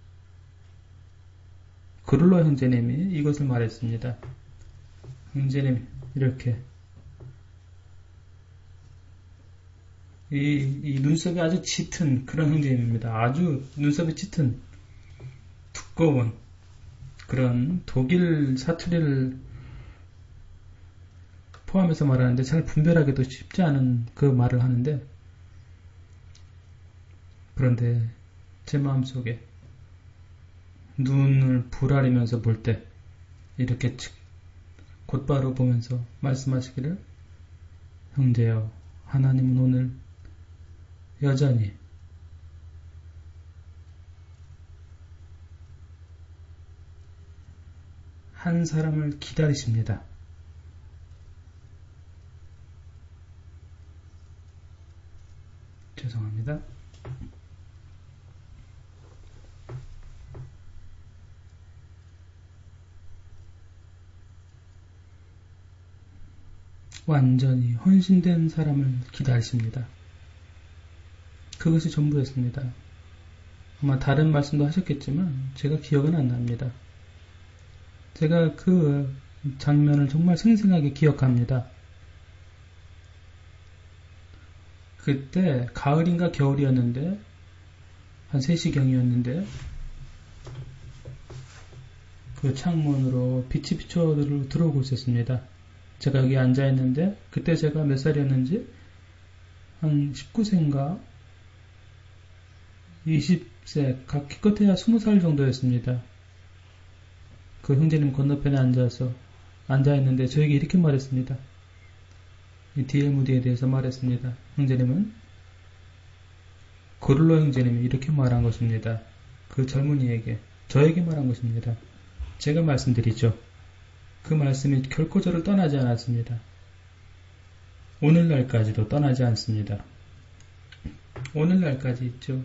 그룰러 형제님이 이것을 말했습니다. 형제님 이렇게 이 눈썹이 아주 짙은 그런 형제님입니다. 아주 눈썹이 짙은 두꺼운 그런 독일 사투리를 포함해서 말하는데 잘 분별하기도 쉽지 않은 그 말을 하는데 그런데 제 마음속에 눈을 부라리면서 볼 때 이렇게 곧바로 보면서 말씀하시기를 형제여 하나님은 오늘 여전히 한 사람을 기다리십니다. 죄송합니다. 완전히 헌신된 사람을 기다리십니다. 그것이 전부였습니다. 아마 다른 말씀도 하셨겠지만 제가 기억은 안 납니다. 제가 그 장면을 정말 생생하게 기억합니다. 그때 가을인가 겨울이었는데 한 3시경이었는데 그 창문으로 빛이 비쳐 들어오고 있었습니다. 제가 여기 앉아있는데 그때 제가 몇 살이었는지 한 19세인가 20세 기껏해야 20살 정도였습니다. 그 형제님 건너편에 앉아있는데 저에게 이렇게 말했습니다. 이 D.L. 무디에 대해서 말했습니다. 형제님은 고를로 형제님이 이렇게 말한 것입니다. 그 젊은이에게 저에게 말한 것입니다. 제가 말씀드리죠. 그 말씀이 결코 저를 떠나지 않았습니다. 오늘날까지도 떠나지 않습니다. 오늘날까지 있죠.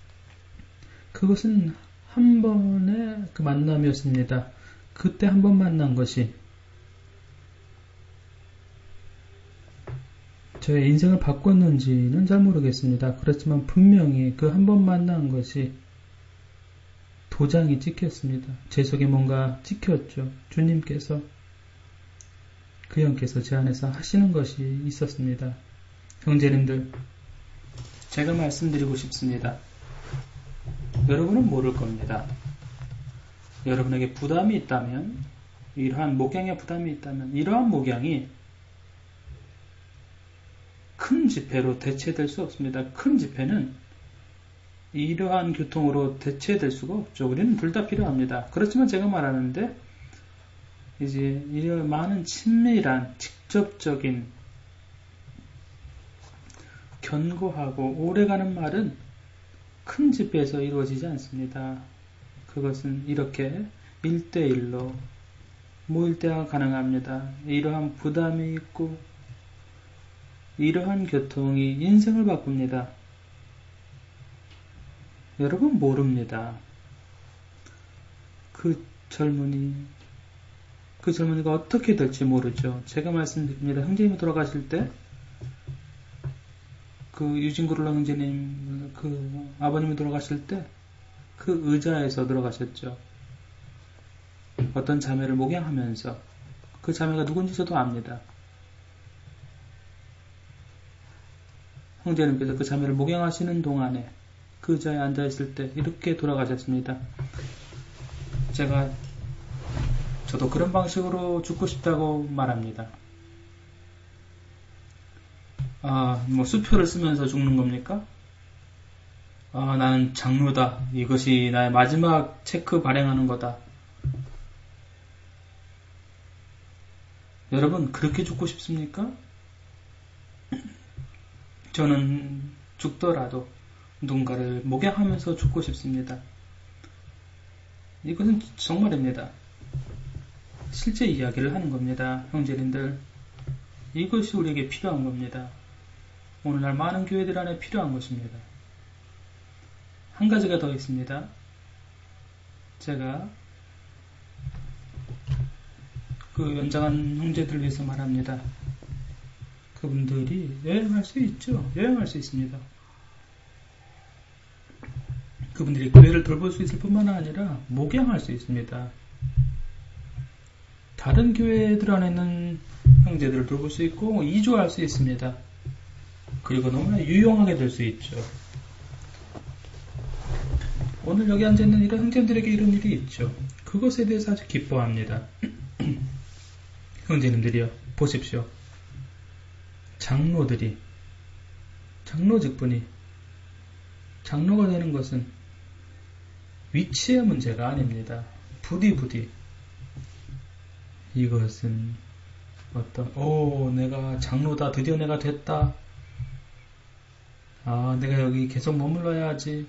그것은 한 번의 그 만남이었습니다. 그때 한 번 만난 것이 저의 인생을 바꿨는지는 잘 모르겠습니다. 그렇지만 분명히 그 한 번 만난 것이 도장이 찍혔습니다. 제 속에 뭔가 찍혔죠. 주님께서 그 형께서 제 안에서 하시는 것이 있었습니다. 형제님들, 제가 말씀드리고 싶습니다. 여러분은 모를 겁니다. 여러분에게 부담이 있다면, 이러한 목양에 부담이 있다면, 이러한 목양이 큰 집회로 대체될 수 없습니다. 큰 집회는 이러한 교통으로 대체될 수가 없죠. 우리는 둘 다 필요합니다. 그렇지만 제가 말하는데 이제 이런 많은 친밀한 직접적인 견고하고 오래가는 말은 큰 집회에서 이루어지지 않습니다. 그것은 이렇게 1대1로 모일 때가 가능합니다. 이러한 부담이 있고 이러한 교통이 인생을 바꿉니다. 여러분 모릅니다. 그 젊은이가 어떻게 될지 모르죠. 제가 말씀드립니다. 형제님이 돌아가실 때 그 유진그룰러 형제님 그 아버님이 돌아가실 때 그 의자에서 돌아가셨죠. 어떤 자매를 목양하면서 그 자매가 누군지 저도 압니다. 형제님께서 그 자매를 목양하시는 동안에 그 의자에 앉아있을 때 이렇게 돌아가셨습니다. 제가 저도 그런 방식으로 죽고 싶다고 말합니다. 뭐 수표를 쓰면서 죽는 겁니까? 나는 장로다. 이것이 나의 마지막 체크 발행하는 거다. 여러분, 그렇게 죽고 싶습니까? 저는 죽더라도 누군가를 목양하면서 죽고 싶습니다. 이것은 정말입니다. 실제 이야기를 하는 겁니다. 형제님들, 이것이 우리에게 필요한 겁니다. 오늘날 많은 교회들 안에 필요한 것입니다. 한 가지가 더 있습니다. 제가 그 연장한 형제들을 위해서 말합니다. 그분들이 여행할 수 있죠. 여행할 수 있습니다. 그분들이 교회를 돌볼 수 있을 뿐만 아니라 목양할 수 있습니다. 다른 교회들 안에 있는 형제들을 돌볼 수 있고 이주할 수 있습니다. 그리고 너무나 유용하게 될 수 있죠. 오늘 여기 앉아있는 이런 형제들에게 이런 일이 있죠. 그것에 대해서 아주 기뻐합니다. 형제님들이요, 보십시오. 장로 직분이 장로가 되는 것은 위치의 문제가 아닙니다. 부디 이것은 내가 장로다, 드디어 내가 됐다. 내가 여기 계속 머물러야 하지.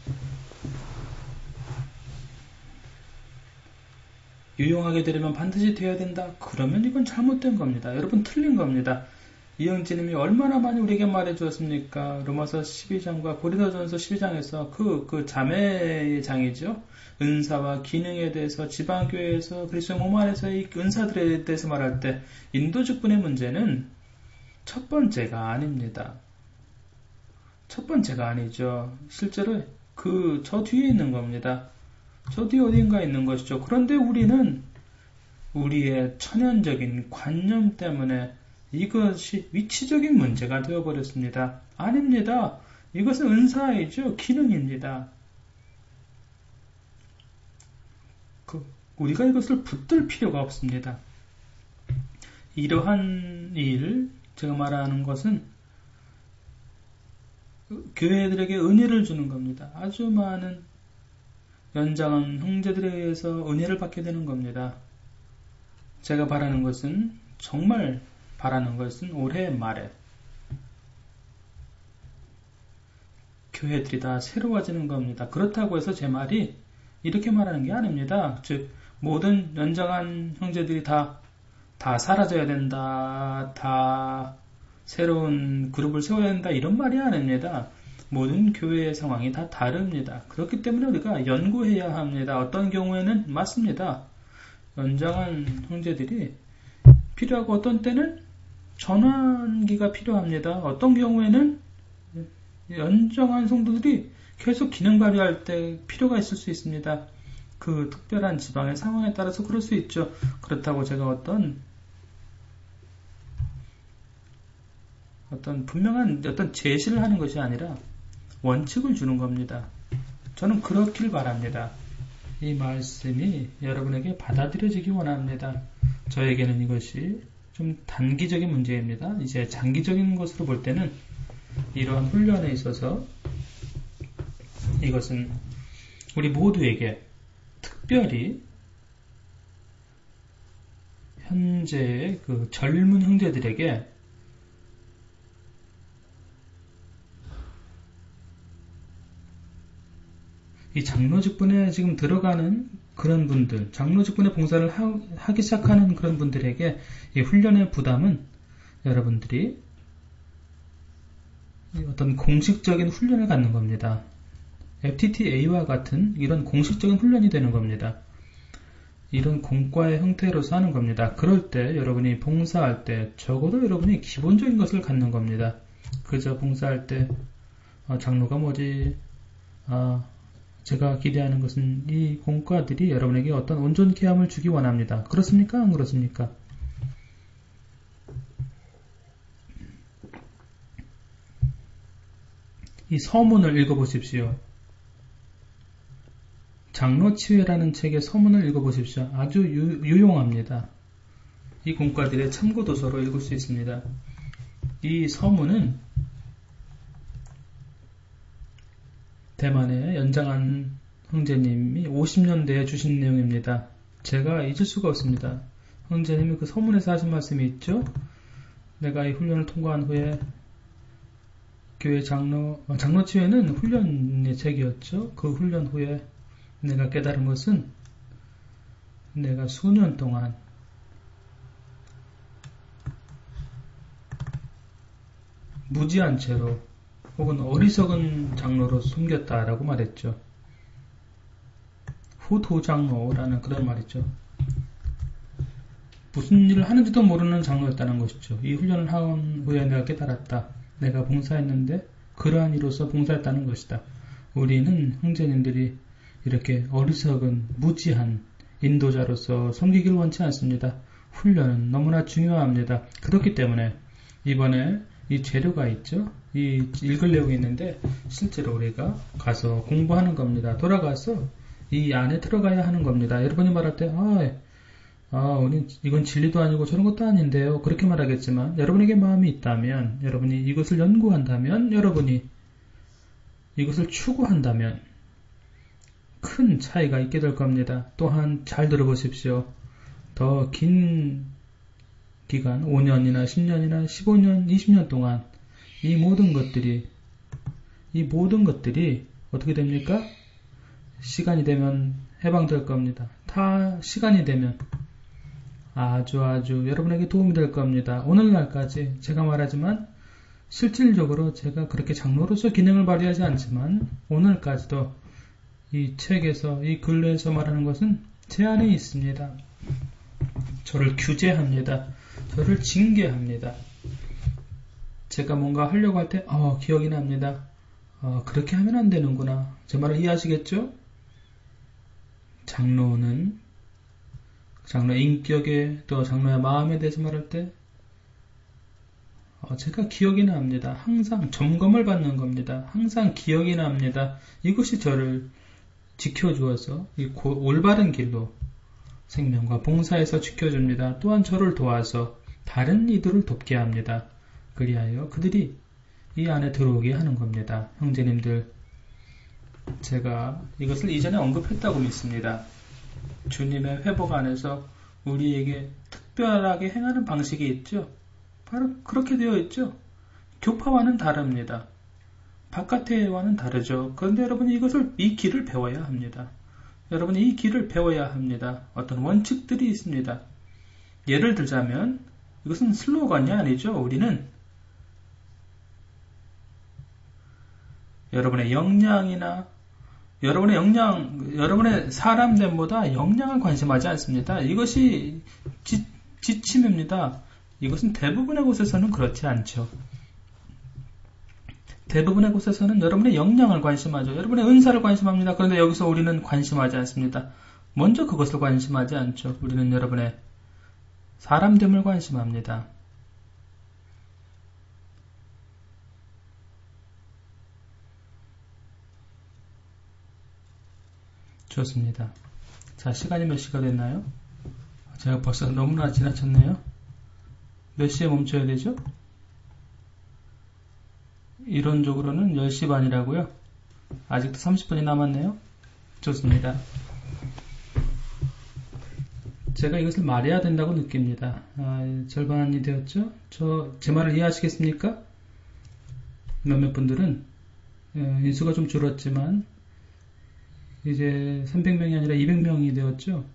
유용하게 되려면 반드시 되어야 된다. 그러면 이건 잘못된 겁니다. 여러분, 틀린 겁니다. 이영진님이 얼마나 많이 우리에게 말해주었습니까? 로마서 12장과 고린도전서 12장에서 그 자매의 장이죠. 은사와 기능에 대해서 지방교회에서 그리스도의 몸 안에서의 은사들에 대해서 말할 때 인도직분의 문제는 첫 번째가 아닙니다. 첫 번째가 아니죠. 실제로 저 뒤에 있는 겁니다. 저 뒤에 어딘가에 있는 것이죠. 그런데 우리는 우리의 천연적인 관념 때문에 이것이 위치적인 문제가 되어버렸습니다. 아닙니다. 이것은 은사이죠. 기능입니다. 우리가 이것을 붙들 필요가 없습니다. 이러한 일, 제가 말하는 것은 교회들에게 은혜를 주는 겁니다. 아주 많은 연장한 형제들에 의해서 은혜를 받게 되는 겁니다. 제가 정말 바라는 것은 올해 말에 교회들이 다 새로워지는 겁니다. 그렇다고 해서 제 말이 이렇게 말하는 게 아닙니다. 즉 모든 연장한 형제들이 다 사라져야 된다, 다 새로운 그룹을 세워야 된다, 이런 말이 아닙니다. 모든 교회의 상황이 다 다릅니다. 그렇기 때문에 우리가 연구해야 합니다. 어떤 경우에는 맞습니다. 연장한 형제들이 필요하고 어떤 때는 전환기가 필요합니다. 어떤 경우에는 연장한 성도들이 계속 기능 발휘할 때 필요가 있을 수 있습니다. 그 특별한 지방의 상황에 따라서 그럴 수 있죠. 그렇다고 제가 어떤 분명한 제시를 하는 것이 아니라 원칙을 주는 겁니다. 저는 그렇길 바랍니다. 이 말씀이 여러분에게 받아들여지기 원합니다. 저에게는 이것이 좀 단기적인 문제입니다. 이제 장기적인 것으로 볼 때는 이러한 훈련에 있어서 이것은 우리 모두에게 특별히 현재의 그 젊은 형제들에게 이 장로 직분에 지금 들어가는 그런 분들, 장로 직분의 봉사를 하기 시작하는 그런 분들에게 이 훈련의 부담은 여러분들이 어떤 공식적인 훈련을 갖는 겁니다. FTTA와 같은 이런 공식적인 훈련이 되는 겁니다. 이런 공과의 형태로서 하는 겁니다. 그럴 때 여러분이 봉사할 때 적어도 여러분이 기본적인 것을 갖는 겁니다. 그저 봉사할 때 장로가 뭐지? 제가 기대하는 것은 이 공과들이 여러분에게 어떤 온전케함을 주기 원합니다. 그렇습니까? 안 그렇습니까? 이 서문을 읽어보십시오. 장로치회라는 책의 서문을 읽어보십시오. 아주 유용합니다. 이 공과들의 참고도서로 읽을 수 있습니다. 이 서문은 대만의 연장한 형제님이 50년대에 주신 내용입니다. 제가 잊을 수가 없습니다. 형제님이 그 서문에서 하신 말씀이 있죠. 내가 이 훈련을 통과한 후에 교회 장로치회는 훈련의 책이었죠. 그 훈련 후에 내가 깨달은 것은 내가 수년 동안 무지한 채로 혹은 어리석은 장로로 숨겼다라고 말했죠. 후도장로라는 그런 말이죠. 무슨 일을 하는지도 모르는 장로였다는 것이죠. 이 훈련을 한 후에 내가 깨달았다. 내가 봉사했는데 그러한 이로써 봉사했다는 것이다. 우리는 형제님들이 이렇게 어리석은 무지한 인도자로서 섬기기를 원치 않습니다. 훈련은 너무나 중요합니다. 그렇기 때문에 이번에 이 재료가 있죠. 이 읽을 내용이 있는데 실제로 우리가 가서 공부하는 겁니다. 돌아가서 이 안에 들어가야 하는 겁니다. 여러분이 말할 때 우리 이건 진리도 아니고 저런 것도 아닌데요. 그렇게 말하겠지만 여러분에게 마음이 있다면, 여러분이 이것을 연구한다면, 여러분이 이것을 추구한다면 큰 차이가 있게 될 겁니다. 또한 잘 들어보십시오. 더 긴 기간, 5년이나 10년이나 15년, 20년 동안 이 모든 것들이 어떻게 됩니까? 시간이 되면 해방될 겁니다. 다 시간이 되면 아주 여러분에게 도움이 될 겁니다. 오늘날까지 제가 말하지만 실질적으로 제가 그렇게 장로로서 기능을 발휘하지 않지만 오늘까지도 이 책에서 이 글에서 말하는 것은 제 안에 있습니다. 저를 규제합니다. 저를 징계합니다. 제가 뭔가 하려고 할 때 기억이 납니다. 그렇게 하면 안 되는구나. 제 말을 이해하시겠죠? 장로의 인격에 또 장로의 마음에 대해서 말할 때 제가 기억이 납니다. 항상 점검을 받는 겁니다. 항상 기억이 납니다. 이것이 저를 지켜주어서 이 올바른 길로 생명과 봉사에서 지켜줍니다. 또한 저를 도와서 다른 이들을 돕게 합니다. 그리하여 그들이 이 안에 들어오게 하는 겁니다. 형제님들, 제가 이것을 이전에 언급했다고 믿습니다. 주님의 회복 안에서 우리에게 특별하게 행하는 방식이 있죠. 바로 그렇게 되어 있죠. 교파와는 다릅니다. 바깥에와는 다르죠. 그런데 여러분이 이 길을 배워야 합니다. 여러분이 이 길을 배워야 합니다. 어떤 원칙들이 있습니다. 예를 들자면 이것은 슬로건이 아니죠. 우리는 여러분의 여러분의 사람됨보다 역량을 관심하지 않습니다. 이것이 지침입니다. 이것은 대부분의 곳에서는 그렇지 않죠. 대부분의 곳에서는 여러분의 역량을 관심하죠. 여러분의 은사를 관심합니다. 그런데 여기서 우리는 관심하지 않습니다. 먼저 그것을 관심하지 않죠. 우리는 여러분의 사람됨을 관심합니다. 좋습니다. 자, 시간이 몇 시가 됐나요? 제가 벌써 너무나 지나쳤네요. 몇 시에 멈춰야 되죠? 이론적으로는 10시 반이라고요. 아직도 30분이 남았네요. 좋습니다. 제가 이것을 말해야 된다고 느낍니다. 절반이 되었죠? 제 말을 이해하시겠습니까? 몇몇 분들은 인수가 좀 줄었지만 이제 300명이 아니라 200명이 되었죠.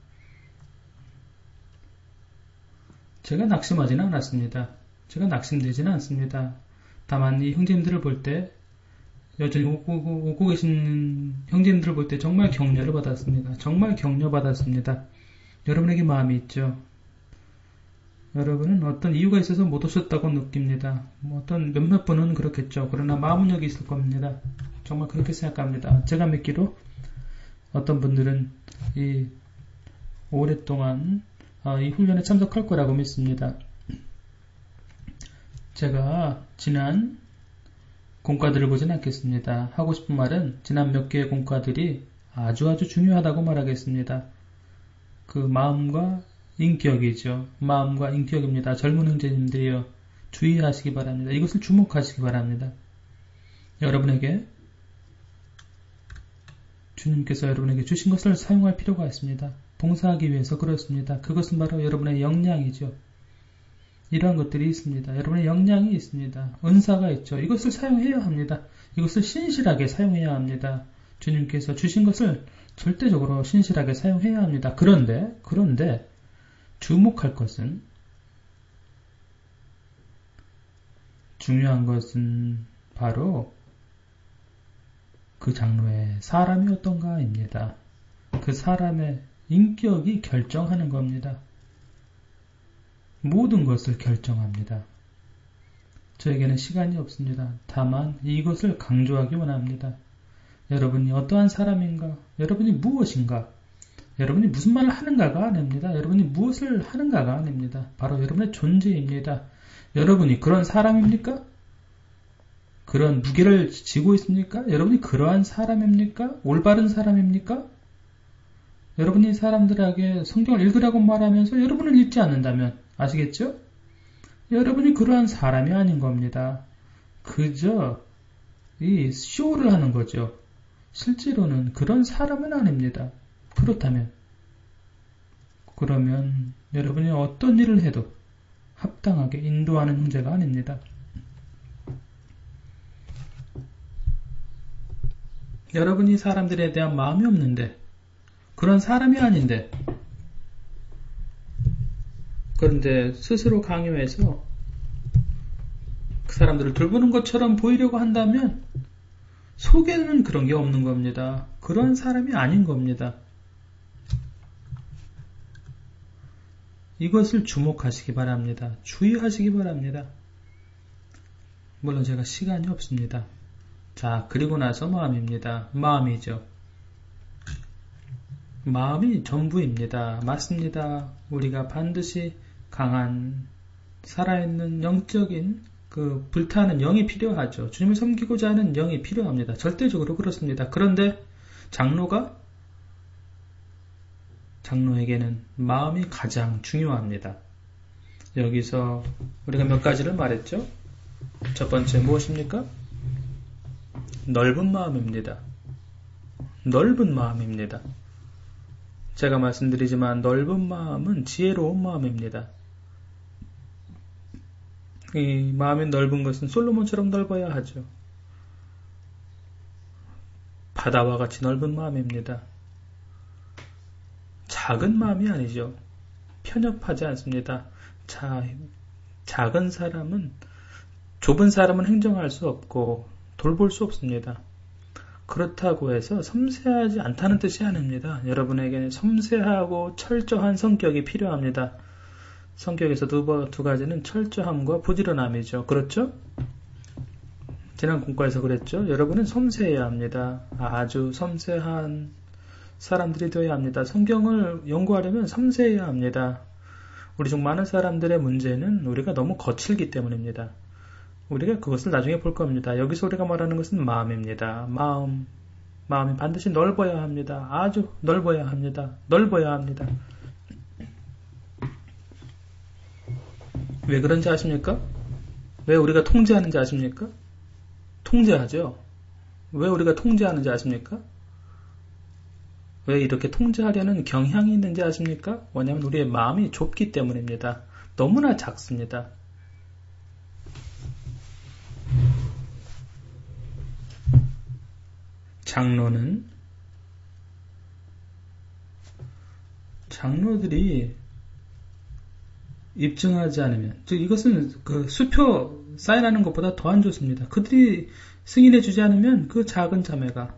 제가 낙심하지는 않았습니다. 제가 낙심되지는 않습니다. 다만 이 형제님들을 볼 때, 여전히 오고 계신 형제님들을 볼 때 정말 격려를 받았습니다. 정말 격려받았습니다. 여러분에게 마음이 있죠. 여러분은 어떤 이유가 있어서 못 오셨다고 느낍니다. 어떤 몇몇 분은 그렇겠죠. 그러나 마음은 여기 있을 겁니다. 정말 그렇게 생각합니다. 제가 믿기로 어떤 분들은 오랫동안 이 훈련에 참석할 거라고 믿습니다. 제가 지난 공과들을 보진 않겠습니다. 하고 싶은 말은 지난 몇 개의 공과들이 아주 중요하다고 말하겠습니다. 그 마음과 인격이죠. 마음과 인격입니다. 젊은 형제님들이요. 주의하시기 바랍니다. 이것을 주목하시기 바랍니다. 여러분에게 주님께서 여러분에게 주신 것을 사용할 필요가 있습니다. 봉사하기 위해서 그렇습니다. 그것은 바로 여러분의 역량이죠. 이러한 것들이 있습니다. 여러분의 역량이 있습니다. 은사가 있죠. 이것을 사용해야 합니다. 이것을 신실하게 사용해야 합니다. 주님께서 주신 것을 절대적으로 신실하게 사용해야 합니다. 그런데 주목할 것은 중요한 것은 바로 그 장로의 사람이 어떤가입니다. 그 사람의 인격이 결정하는 겁니다. 모든 것을 결정합니다. 저에게는 시간이 없습니다. 다만 이것을 강조하기 원합니다. 여러분이 어떠한 사람인가? 여러분이 무엇인가? 여러분이 무슨 말을 하는가가 아닙니다. 여러분이 무엇을 하는가가 아닙니다. 바로 여러분의 존재입니다. 여러분이 그런 사람입니까? 그런 무게를 지고 있습니까? 여러분이 그러한 사람입니까? 올바른 사람입니까? 여러분이 사람들에게 성경을 읽으라고 말하면서 여러분을 읽지 않는다면 아시겠죠? 여러분이 그러한 사람이 아닌 겁니다. 그저 이 쇼를 하는 거죠. 실제로는 그런 사람은 아닙니다. 그러면 여러분이 어떤 일을 해도 합당하게 인도하는 문제가 아닙니다. 여러분이 사람들에 대한 마음이 없는데 그런 사람이 아닌데 그런데 스스로 강요해서 그 사람들을 돌보는 것처럼 보이려고 한다면 속에는 그런 게 없는 겁니다. 그런 사람이 아닌 겁니다. 이것을 주목하시기 바랍니다. 주의하시기 바랍니다. 물론 제가 시간이 없습니다. 자, 그리고 나서 마음입니다. 마음이죠. 마음이 전부입니다. 맞습니다. 우리가 반드시 강한 살아있는 영적인 그 불타는 영이 필요하죠. 주님을 섬기고자 하는 영이 필요합니다. 절대적으로 그렇습니다. 그런데 장로에게는 마음이 가장 중요합니다. 여기서 우리가 몇 가지를 말했죠? 첫 번째 무엇입니까? 넓은 마음입니다. 넓은 마음입니다. 제가 말씀드리지만 넓은 마음은 지혜로운 마음입니다. 이 마음이 넓은 것은 솔로몬처럼 넓어야 하죠. 바다와 같이 넓은 마음입니다. 작은 마음이 아니죠. 편협하지 않습니다. 작은 사람은 좁은 사람은 행정할 수 없고 돌볼 수 없습니다. 그렇다고 해서 섬세하지 않다는 뜻이 아닙니다. 여러분에게는 섬세하고 철저한 성격이 필요합니다. 성격에서 두 가지는 철저함과 부지런함이죠. 그렇죠? 지난 공과에서 그랬죠? 여러분은 섬세해야 합니다. 아주 섬세한 사람들이 되어야 합니다. 성경을 연구하려면 섬세해야 합니다. 우리 중 많은 사람들의 문제는 우리가 너무 거칠기 때문입니다. 우리가 그것을 나중에 볼 겁니다. 여기서 우리가 말하는 것은 마음입니다. 마음이 반드시 넓어야 합니다. 아주 넓어야 합니다. 넓어야 합니다. 왜 그런지 아십니까? 왜 우리가 통제하는지 아십니까? 통제하죠. 왜 우리가 통제하는지 아십니까? 왜 이렇게 통제하려는 경향이 있는지 아십니까? 왜냐하면 우리의 마음이 좁기 때문입니다. 너무나 작습니다. 장로들이 입증하지 않으면, 즉 이것은 그 수표 사인하는 것보다 더 안 좋습니다. 그들이 승인해 주지 않으면 그 작은 자매가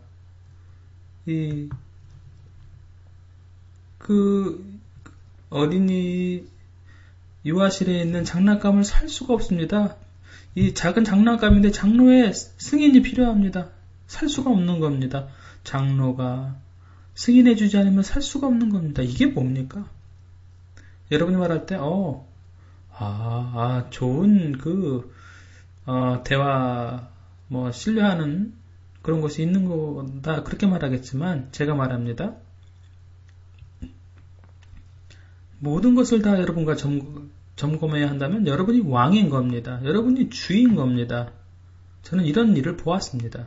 그 어린이 유아실에 있는 장난감을 살 수가 없습니다. 이 작은 장난감인데 장로의 승인이 필요합니다. 살 수가 없는 겁니다. 장로가 승인해 주지 않으면 살 수가 없는 겁니다. 이게 뭡니까? 여러분이 말할 때 좋은 대화 신뢰하는 그런 것이 있는 거다 그렇게 말하겠지만 제가 말합니다. 모든 것을 다 여러분과 점검해야 한다면 여러분이 왕인 겁니다. 여러분이 주인 겁니다. 저는 이런 일을 보았습니다.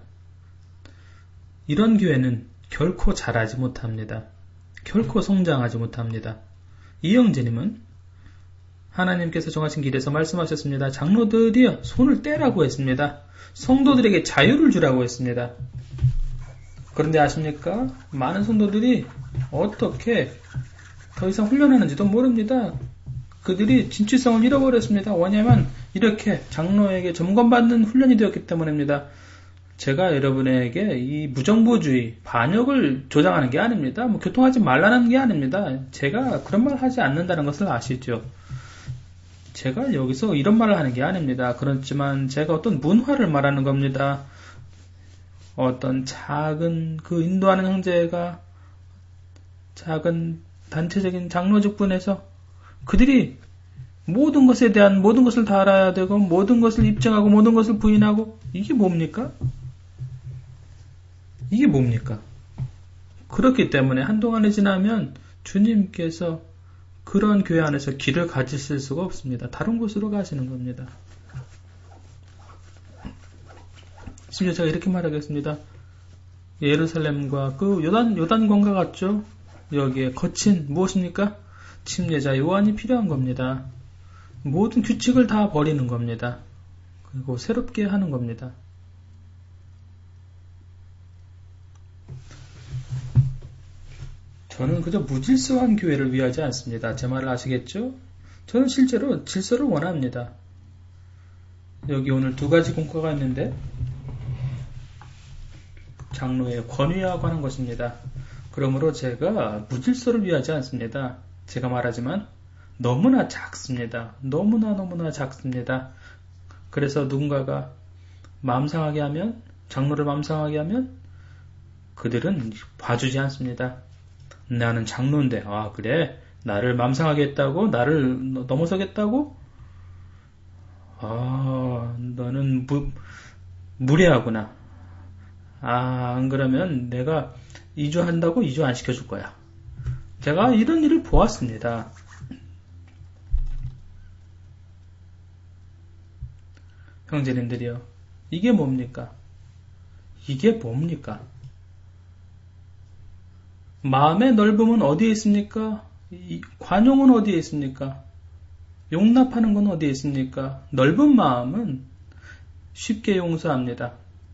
이런 교회는 결코 자라지 못합니다. 결코 성장하지 못합니다. 이영재님은 하나님께서 정하신 길에서 말씀하셨습니다. 장로들이여 손을 떼라고 했습니다. 성도들에게 자유를 주라고 했습니다. 그런데 아십니까? 많은 성도들이 어떻게 더 이상 훈련하는지도 모릅니다. 그들이 진취성을 잃어버렸습니다. 왜냐하면 이렇게 장로에게 점검받는 훈련이 되었기 때문입니다. 제가 여러분에게 이 무정부주의, 반역을 조장하는 게 아닙니다. 교통하지 말라는 게 아닙니다. 제가 그런 말 하지 않는다는 것을 아시죠? 제가 여기서 이런 말을 하는 게 아닙니다. 그렇지만 제가 어떤 문화를 말하는 겁니다. 어떤 작은 그 인도하는 형제가 작은 단체적인 장로직 분에서 그들이 모든 것에 대한 모든 것을 다 알아야 되고 모든 것을 입증하고 모든 것을 부인하고 이게 뭡니까? 이게 뭡니까? 그렇기 때문에 한동안이 지나면 주님께서 그런 교회 안에서 길을 가지실 수가 없습니다. 다른 곳으로 가시는 겁니다. 심지어 제가 이렇게 말하겠습니다. 예루살렘과 그 요단강과 같죠? 여기에 거친 무엇입니까? 침례자 요한이 필요한 겁니다. 모든 규칙을 다 버리는 겁니다. 그리고 새롭게 하는 겁니다. 저는 그저 무질서한 교회를 위하지 않습니다. 제 말을 아시겠죠? 저는 실제로 질서를 원합니다. 여기 오늘 두 가지 공과가 있는데 장로의 권위에 관한 것입니다. 그러므로 제가 무질서를 위하지 않습니다. 제가 말하지만 너무나 작습니다. 너무나 작습니다. 그래서 누군가가 마음 상하게 하면, 장로를 마음 상하게 하면 그들은 봐주지 않습니다. 나는 장로인데, 아 그래? 나를 마음 상하게 했다고? 나를 넘어서겠다고? 아 너는 무례하구나. 아 안 그러면 내가 이주한다고 이주 안 시켜줄 거야. 제가 이런 일을 보았습니다. 형제님들이요. 이게 뭡니까? 이게 뭡니까? 마음의 넓음은 어디에 있습니까? 관용은 어디에 있습니까? 용납하는 건 어디에 있습니까? 넓은 마음은 쉽게 용서합니다.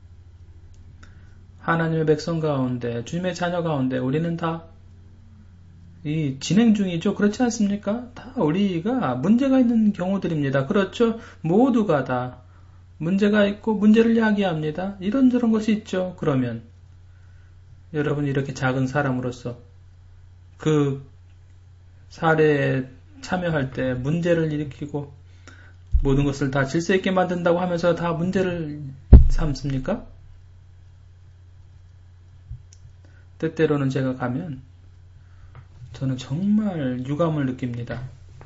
하나님의 백성 가운데, 주님의 자녀 가운데 우리는 다 이 진행 중이죠. 그렇지 않습니까? 다 우리가 문제가 있는 경우들입니다. 그렇죠? 모두가 다 문제가 있고 문제를 야기합니다. 이런저런 것이 있죠. 그러면 여러분이 이렇게 작은 사람으로서 그 사례에 참여할 때 문제를 일으키고 모든 것을 다 질서 있게 만든다고 하면서 다 문제를 삼습니까? 때때로는 제가 가면 저는 정말 유감을 느낍니다.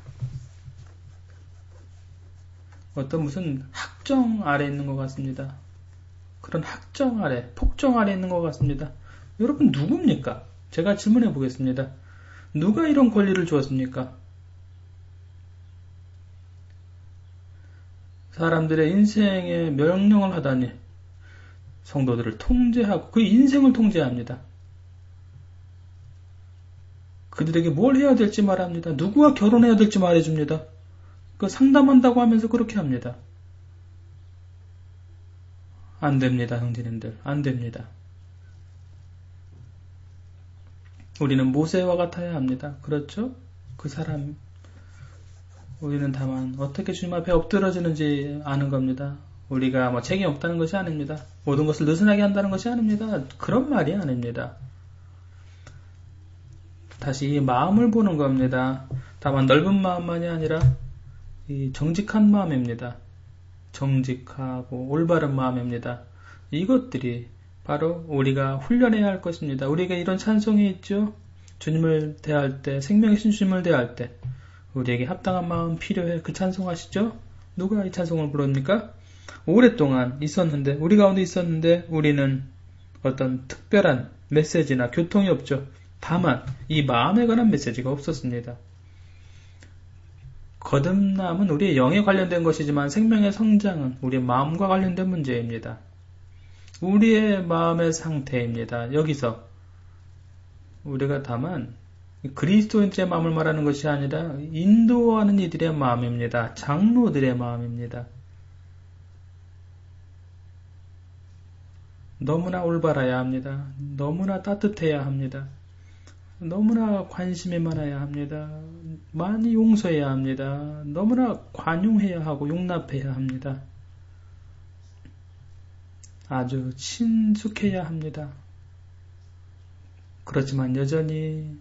어떤 무슨 학정 아래 있는 것 같습니다. 그런 학정 아래, 폭정 아래 있는 것 같습니다. 여러분 누굽니까? 제가 질문해 보겠습니다. 누가 이런 권리를 주었습니까? 사람들의 인생에 명령을 하다니 성도들을 통제하고 그 인생을 통제합니다. 그들에게 뭘 해야 될지 말합니다. 누구와 결혼해야 될지 말해줍니다. 그 상담한다고 하면서 그렇게 합니다. 안 됩니다, 형제님들. 안 됩니다. 우리는 모세와 같아야 합니다. 그렇죠? 그 사람, 우리는 다만 어떻게 주님 앞에 엎드러지는지 아는 겁니다. 우리가 책임 없다는 것이 아닙니다. 모든 것을 느슨하게 한다는 것이 아닙니다. 그런 말이 아닙니다. 다시 이 마음을 보는 겁니다. 다만 넓은 마음만이 아니라 이 정직한 마음입니다. 정직하고 올바른 마음입니다. 이것들이 바로 우리가 훈련해야 할 것입니다. 우리가 이런 찬송이 있죠. 주님을 대할 때, 생명의 신주님을 대할 때 우리에게 합당한 마음 필요해. 그 찬송 아시죠? 누가 이 찬송을 불렀습니까? 오랫동안 있었는데, 우리 가운데 있었는데 우리는 어떤 특별한 메시지나 교통이 없죠. 다만 이 마음에 관한 메시지가 없었습니다. 거듭남은 우리의 영에 관련된 것이지만 생명의 성장은 우리의 마음과 관련된 문제입니다. 우리의 마음의 상태입니다. 여기서 우리가 다만 그리스도인들의 마음을 말하는 것이 아니라 인도하는 이들의 마음입니다. 장로들의 마음입니다. 너무나 올바라야 합니다. 너무나 따뜻해야 합니다. 너무나 관심이 많아야 합니다. 많이 용서해야 합니다. 너무나 관용해야 하고 용납해야 합니다. 아주 친숙해야 합니다. 그렇지만 여전히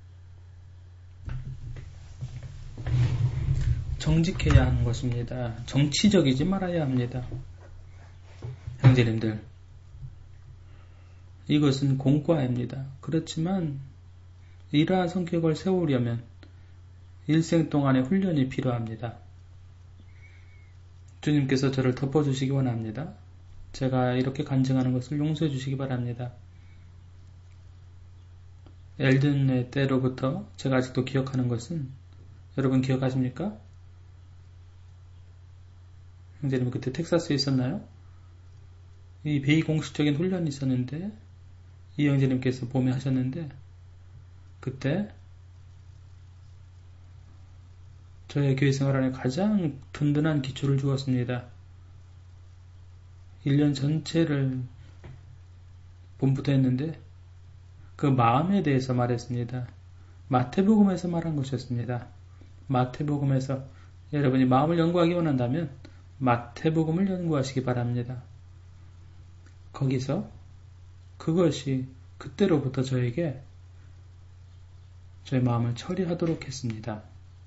정직해야 하는 것입니다. 정치적이지 말아야 합니다. 형제님들, 이것은 공과입니다. 그렇지만 이러한 성격을 세우려면 일생 동안의 훈련이 필요합니다. 주님께서 저를 덮어주시기 원합니다. 제가 이렇게 간증하는 것을 용서해 주시기 바랍니다. 엘든의 때로부터 제가 아직도 기억하는 것은, 여러분 기억하십니까? 형제님 그때 텍사스에 있었나요? 이 비공식적인 훈련이 있었는데 이 형제님께서 봄에 하셨는데, 그때 저의 교회 생활 안에 가장 든든한 기초를 주었습니다. 1년 전체를 봄부터 했는데 그 마음에 대해서 말했습니다. 마태복음에서 말한 것이었습니다. 마태복음에서 여러분이 마음을 연구하기 원한다면 마태복음을 연구하시기 바랍니다. 거기서 그것이 그때로부터 저에게 저의 마음을 처리하도록 했습니다.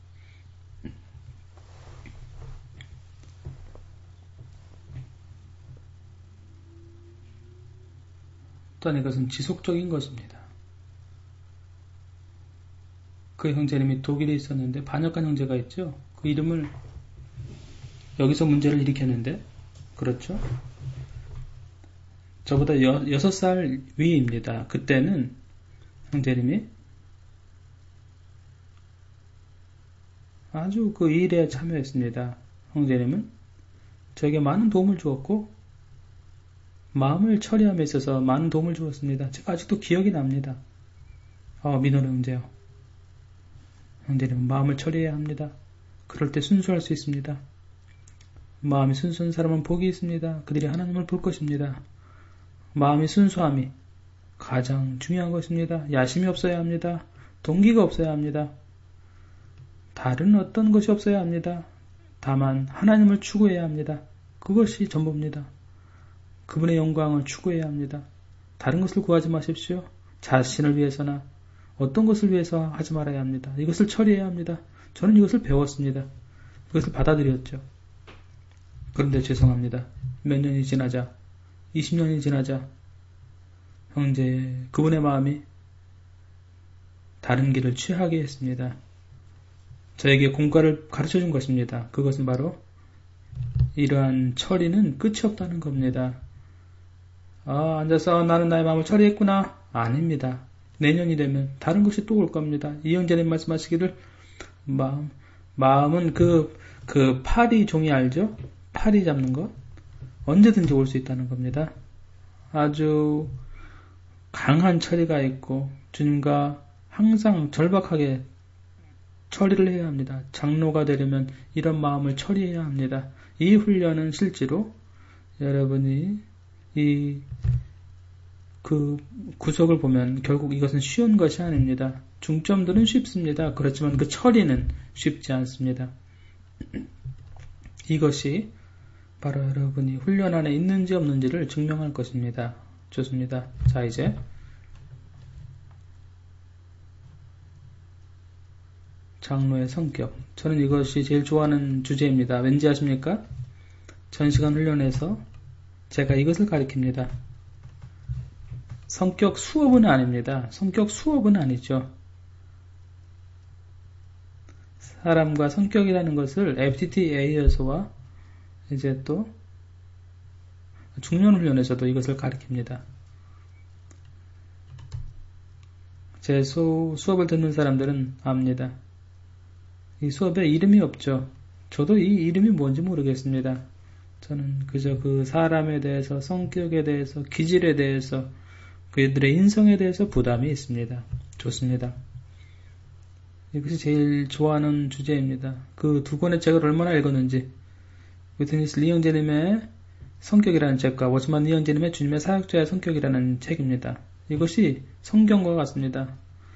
또한 이것은 지속적인 것입니다. 그 형제님이 독일에 있었는데 반역한 형제가 있죠. 그 이름을 여기서 문제를 일으켰는데, 그렇죠? 저보다 6살 위입니다. 그때는 형제님이 아주 그 일에 참여했습니다. 형제님은 저에게 많은 도움을 주었고 마음을 처리함에 있어서 많은 도움을 주었습니다. 제가 아직도 기억이 납니다. 민호는 형제요. 형제님은 마음을 처리해야 합니다. 그럴 때 순수할 수 있습니다. 마음이 순수한 사람은 복이 있습니다. 그들이 하나님을 볼 것입니다. 마음의 순수함이 가장 중요한 것입니다. 야심이 없어야 합니다. 동기가 없어야 합니다. 다른 어떤 것이 없어야 합니다. 다만 하나님을 추구해야 합니다. 그것이 전부입니다. 그분의 영광을 추구해야 합니다. 다른 것을 구하지 마십시오. 자신을 위해서나 어떤 것을 위해서 하지 말아야 합니다. 이것을 처리해야 합니다. 저는 이것을 배웠습니다. 이것을 받아들였죠. 그런데 죄송합니다. 몇 년이 지나자, 20년이 지나자 형제 그분의 마음이 다른 길을 취하게 했습니다. 저에게 공과를 가르쳐준 것입니다. 그것은 바로 이러한 처리는 끝이 없다는 겁니다. 앉아서 나는 나의 마음을 처리했구나. 아닙니다. 내년이 되면 다른 것이 또 올 겁니다. 이 형제님 말씀하시기를 마음은 그 파리 종이 알죠? 파리 잡는 것? 언제든지 올 수 있다는 겁니다. 아주 강한 처리가 있고 주님과 항상 절박하게 처리를 해야 합니다. 장로가 되려면 이런 마음을 처리해야 합니다. 이 훈련은 실제로 여러분이 그 구석을 보면 결국 이것은 쉬운 것이 아닙니다. 중점들은 쉽습니다. 그렇지만 그 처리는 쉽지 않습니다. 이것이 바로 여러분이 훈련 안에 있는지 없는지를 증명할 것입니다. 좋습니다. 자, 이제 장로의 성격. 저는 이것이 제일 좋아하는 주제입니다. 왠지 아십니까? 전시간 훈련에서 제가 이것을 가르칩니다. 성격 수업은 아닙니다. 성격 수업은 아니죠. 사람과 성격이라는 것을 FTTA에서와 이제 또 중년훈련에서도 이것을 가르칩니다. 제 수업을 듣는 사람들은 압니다. 이 수업에 이름이 없죠. 저도 이 이름이 뭔지 모르겠습니다. 저는 그저 그 사람에 대해서, 성격에 대해서, 기질에 대해서, 그들의 인성에 대해서 부담이 있습니다. 좋습니다. 이것이 제일 좋아하는 주제입니다. 그 두 권의 책을 얼마나 읽었는지. 위트니스 리 형제님의 성격이라는 책과 워츠만 리 형제님의 주님의 사역자의 성격이라는 책입니다. 이것이 성경과 같습니다.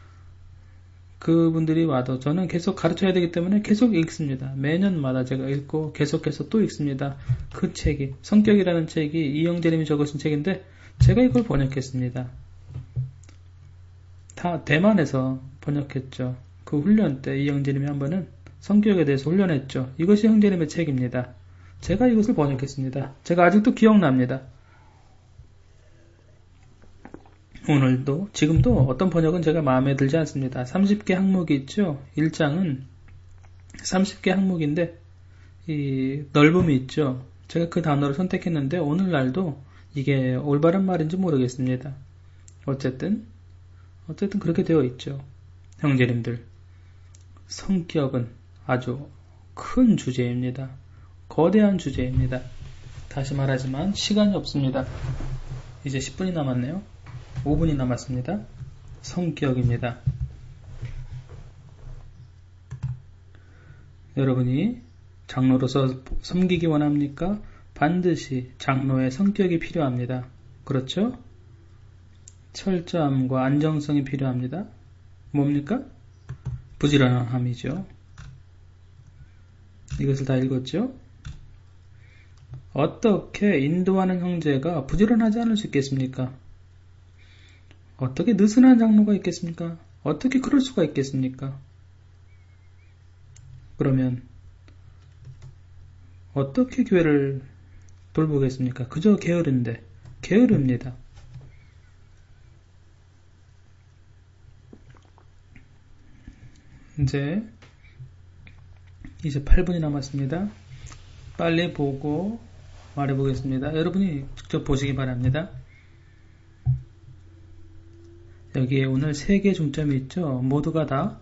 그분들이 와도 저는 계속 가르쳐야 되기 때문에 계속 읽습니다. 매년마다 제가 읽고 계속해서 또 읽습니다. 그 책이, 성격이라는 책이 이 형제님이 적으신 책인데 제가 이걸 번역했습니다. 다 대만에서 번역했죠. 그 훈련 때 이 형제님이 한 번은 성격에 대해서 훈련했죠. 이것이 형제님의 책입니다. 제가 이것을 번역했습니다. 제가 아직도 기억납니다. 오늘도, 지금도 어떤 번역은 제가 마음에 들지 않습니다. 30개 항목이 있죠. 1장은 30개 항목인데 이 넓음이 있죠. 제가 그 단어를 선택했는데 오늘날도 이게 올바른 말인지 모르겠습니다. 어쨌든 그렇게 되어 있죠. 형제님들, 성격은 아주 큰 주제입니다. 거대한 주제입니다. 다시 말하지만 시간이 없습니다. 이제 10분이 남았네요. 5분이 남았습니다. 성격입니다. 여러분이 장로로서 섬기기 원합니까? 반드시 장로의 성격이 필요합니다. 그렇죠? 철저함과 안정성이 필요합니다. 뭡니까? 부지런함이죠. 이것을 다 읽었죠? 어떻게 인도하는 형제가 부지런하지 않을 수 있겠습니까? 어떻게 느슨한 장로가 있겠습니까? 어떻게 그럴 수가 있겠습니까? 그러면 어떻게 교회를 돌보겠습니까? 그저 게으른데, 게으릅니다. 이제 8분이 남았습니다. 빨리 보고 말해보겠습니다. 여러분이 직접 보시기 바랍니다. 여기에 오늘 3개의 중점이 있죠. 모두가 다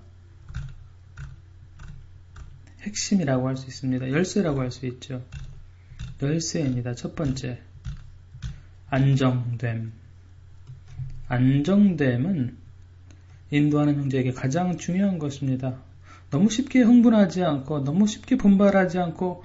핵심이라고 할 수 있습니다. 열쇠라고 할 수 있죠. 열쇠입니다. 첫 번째, 안정됨. 안정됨은 인도하는 형제에게 가장 중요한 것입니다. 너무 쉽게 흥분하지 않고, 너무 쉽게 분발하지 않고,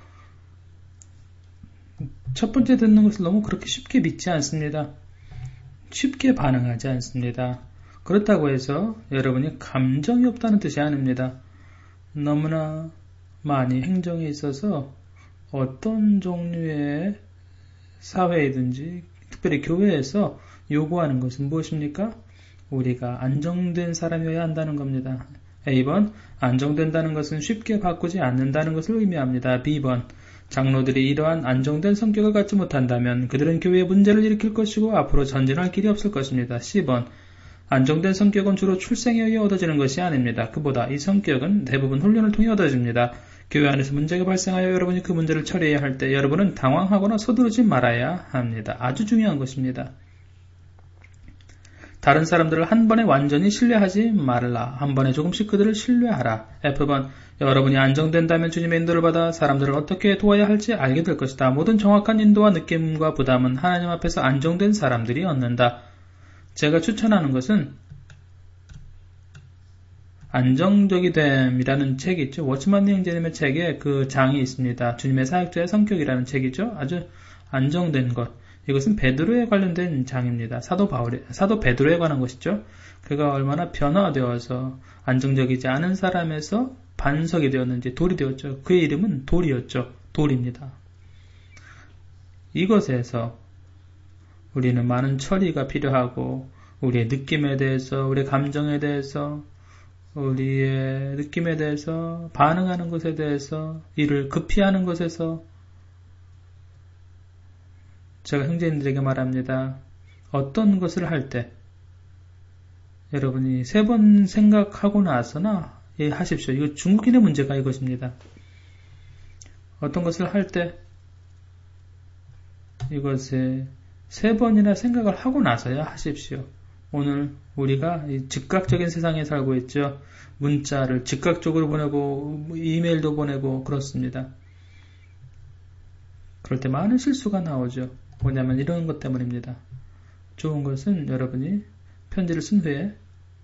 첫 번째 듣는 것을 너무 그렇게 쉽게 믿지 않습니다. 쉽게 반응하지 않습니다. 그렇다고 해서 여러분이 감정이 없다는 뜻이 아닙니다. 너무나 많이 행정에 있어서 어떤 종류의 사회이든지 특별히 교회에서 요구하는 것은 무엇입니까? 우리가 안정된 사람이어야 한다는 겁니다. A번, 안정된다는 것은 쉽게 바꾸지 않는다는 것을 의미합니다. B번, 장로들이 이러한 안정된 성격을 갖지 못한다면 그들은 교회에 문제를 일으킬 것이고 앞으로 전진할 길이 없을 것입니다. C번, 안정된 성격은 주로 출생에 의해 얻어지는 것이 아닙니다. 그보다 이 성격은 대부분 훈련을 통해 얻어집니다. 교회 안에서 문제가 발생하여 여러분이 그 문제를 처리해야 할 때 여러분은 당황하거나 서두르지 말아야 합니다. 아주 중요한 것입니다. 다른 사람들을 한 번에 완전히 신뢰하지 말라. 한 번에 조금씩 그들을 신뢰하라. F번, 여러분이 안정된다면 주님의 인도를 받아 사람들을 어떻게 도와야 할지 알게 될 것이다. 모든 정확한 인도와 느낌과 부담은 하나님 앞에서 안정된 사람들이 얻는다. 제가 추천하는 것은 안정적이 됨이라는 책이 있죠. 워츠만 형제님의 책에 그 장이 있습니다. 주님의 사역자의 성격이라는 책이죠. 아주 안정된 것. 이것은 베드로에 관련된 장입니다. 사도 베드로에 관한 것이죠. 그가 얼마나 변화되어서 안정적이지 않은 사람에서 반석이 되었는지 돌이 되었죠. 그의 이름은 돌이었죠. 돌입니다. 이것에서 우리는 많은 처리가 필요하고 우리의 느낌에 대해서, 우리의 감정에 대해서, 우리의 느낌에 대해서, 반응하는 것에 대해서, 일을 급히 하는 것에서 제가 형제님들에게 말합니다. 어떤 것을 할 때 여러분이 3번 생각하고 나서나 하십시오. 이거 중국인의 문제가 이것입니다. 어떤 것을 할 때 이것에 3번이나 생각을 하고 나서야 하십시오. 오늘 우리가 즉각적인 세상에 살고 있죠. 문자를 즉각적으로 보내고 이메일도 보내고 그렇습니다. 그럴 때 많은 실수가 나오죠. 뭐냐면 이런 것 때문입니다. 좋은 것은 여러분이 편지를 쓴 후에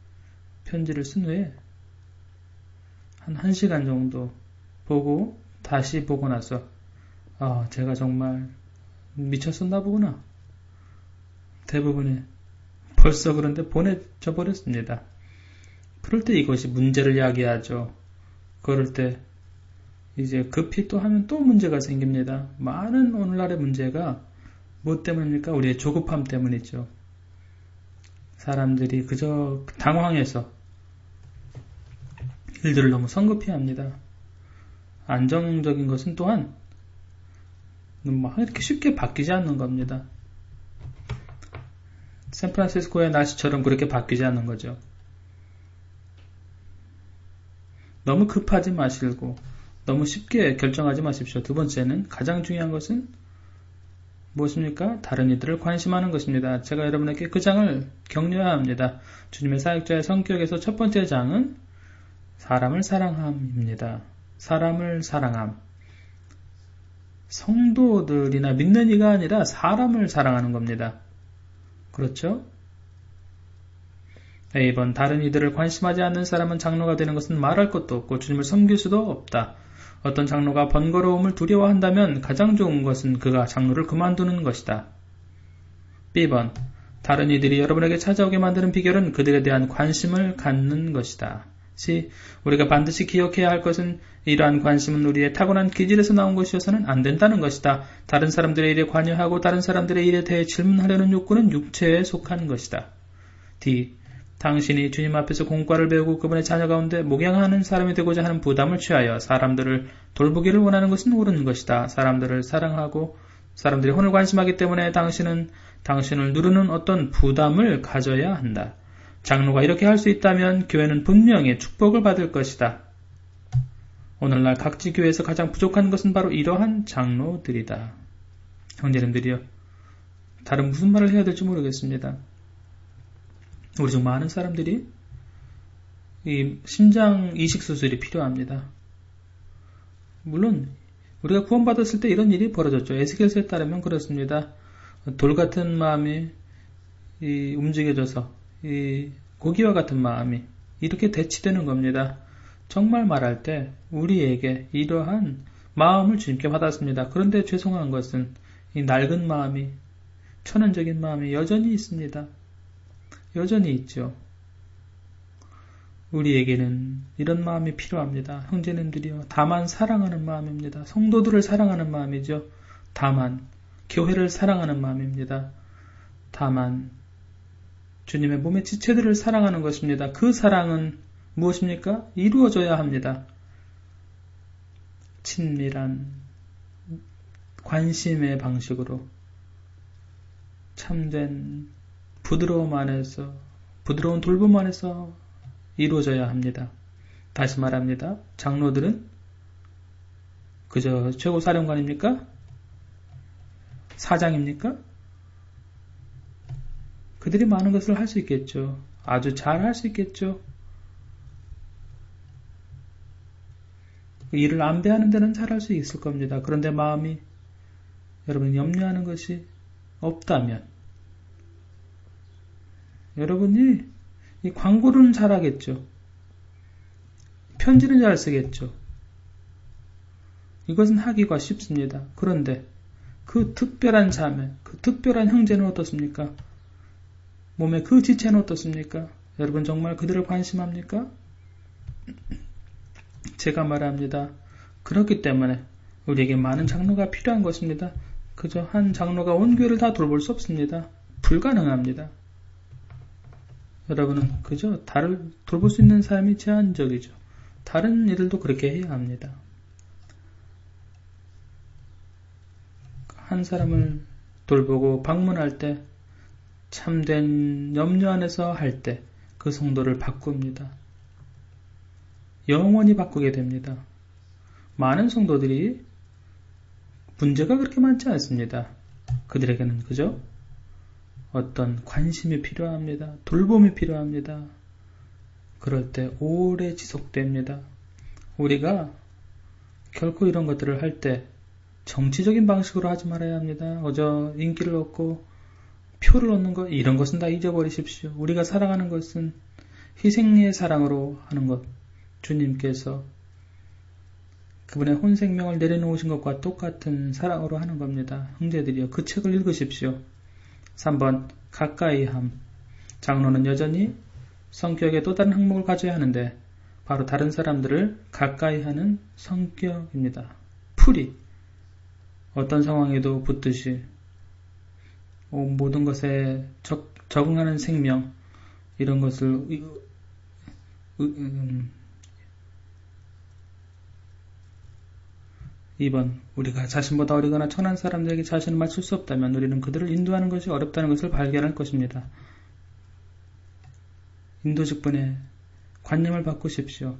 한 1시간 정도 보고 다시 보고 나서 제가 정말 미쳤었나 보구나. 대부분이 벌써 그런데 보내져 버렸습니다. 그럴 때 이것이 문제를 야기하죠. 그럴 때 이제 급히 또 하면 또 문제가 생깁니다. 많은 오늘날의 문제가 뭐 때문입니까? 우리의 조급함 때문이죠. 사람들이 그저 당황해서 일들을 너무 성급히 합니다. 안정적인 것은 또한 막 이렇게 쉽게 바뀌지 않는 겁니다. 샌프란시스코의 날씨처럼 그렇게 바뀌지 않는 거죠. 너무 급하지 마시고 너무 쉽게 결정하지 마십시오. 두 번째는 가장 중요한 것은 무엇입니까? 다른 이들을 관심하는 것입니다. 제가 여러분에게 그 장을 격려해야 합니다. 주님의 사역자의 성격에서 첫 번째 장은 사람을 사랑함입니다. 사람을 사랑함. 성도들이나 믿는 이가 아니라 사람을 사랑하는 겁니다. 그렇죠? A번 다른 이들을 관심하지 않는 사람은 장로가 되는 것은 말할 것도 없고 주님을 섬길 수도 없다. 어떤 장로가 번거로움을 두려워한다면 가장 좋은 것은 그가 장로를 그만두는 것이다. B번 다른 이들이 여러분에게 찾아오게 만드는 비결은 그들에 대한 관심을 갖는 것이다. C. 우리가 반드시 기억해야 할 것은 이러한 관심은 우리의 타고난 기질에서 나온 것이어서는 안 된다는 것이다. 다른 사람들의 일에 관여하고 다른 사람들의 일에 대해 질문하려는 욕구는 육체에 속한 것이다. D. 당신이 주님 앞에서 공과를 배우고 그분의 자녀 가운데 목양하는 사람이 되고자 하는 부담을 취하여 사람들을 돌보기를 원하는 것은 옳은 것이다. 사람들을 사랑하고 사람들이 혼을 관심하기 때문에 당신은 당신을 누르는 어떤 부담을 가져야 한다. 장로가 이렇게 할 수 있다면 교회는 분명히 축복을 받을 것이다. 오늘날 각지 교회에서 가장 부족한 것은 바로 이러한 장로들이다. 형제님들이요. 다른 무슨 말을 해야 될지 모르겠습니다. 우리 중 많은 사람들이 이 심장 이식 수술이 필요합니다. 물론 우리가 구원받았을 때 이런 일이 벌어졌죠. 에스겔서에 따르면 그렇습니다. 돌 같은 마음이 움직여져서 이 고기와 같은 마음이 이렇게 대치되는 겁니다. 정말 말할 때 우리에게 이러한 마음을 주님께 받았습니다. 그런데 죄송한 것은 이 낡은 마음이 천연적인 마음이 여전히 있습니다. 여전히 있죠. 우리에게는 이런 마음이 필요합니다. 형제님들이요. 다만 사랑하는 마음입니다. 성도들을 사랑하는 마음이죠. 다만 교회를 사랑하는 마음입니다. 다만 주님의 몸의 지체들을 사랑하는 것입니다. 그 사랑은 무엇입니까? 이루어져야 합니다. 친밀한 관심의 방식으로 참된 부드러움 안에서 부드러운 돌봄 안에서 이루어져야 합니다. 다시 말합니다. 장로들은 그저 최고사령관입니까? 사장입니까? 그들이 많은 것을 할 수 있겠죠. 아주 잘 할 수 있겠죠. 일을 안배하는 데는 잘 할 수 있을 겁니다. 그런데 마음이 여러분이 염려하는 것이 없다면 여러분이 이 광고는 잘 하겠죠. 편지는 잘 쓰겠죠. 이것은 하기가 쉽습니다. 그런데 그 특별한 자매, 그 특별한 형제는 어떻습니까? 몸의 그 지체는 어떻습니까? 여러분 정말 그들을 관심합니까? 제가 말합니다. 그렇기 때문에 우리에게 많은 장로가 필요한 것입니다. 그저 한 장로가 온 교회를 다 돌볼 수 없습니다. 불가능합니다. 여러분은 그저 다를 돌볼 수 있는 사람이 제한적이죠. 다른 일들도 그렇게 해야 합니다. 한 사람을 돌보고 방문할 때 참된 염려 안에서 할 때 그 성도를 바꿉니다. 영원히 바꾸게 됩니다. 많은 성도들이 문제가 그렇게 많지 않습니다. 그들에게는 그저 어떤 관심이 필요합니다. 돌봄이 필요합니다. 그럴 때 오래 지속됩니다. 우리가 결코 이런 것들을 할 때 정치적인 방식으로 하지 말아야 합니다. 인기를 얻고 표를 얻는 것, 이런 것은 다 잊어버리십시오. 우리가 사랑하는 것은 희생의 사랑으로 하는 것. 주님께서 그분의 혼생명을 내려놓으신 것과 똑같은 사랑으로 하는 겁니다. 형제들이여, 그 책을 읽으십시오. 3번, 가까이함. 장로는 여전히 성격에 또 다른 항목을 가져야 하는데 바로 다른 사람들을 가까이하는 성격입니다. 풀이. 어떤 상황에도 붙듯이 모든 것에 적응하는 생명, 이런 것을 2번, 우리가 자신보다 어리거나 천한 사람들에게 자신을 맞출 수 없다면 우리는 그들을 인도하는 것이 어렵다는 것을 발견할 것입니다. 인도 직분에 관념을 바꾸십시오.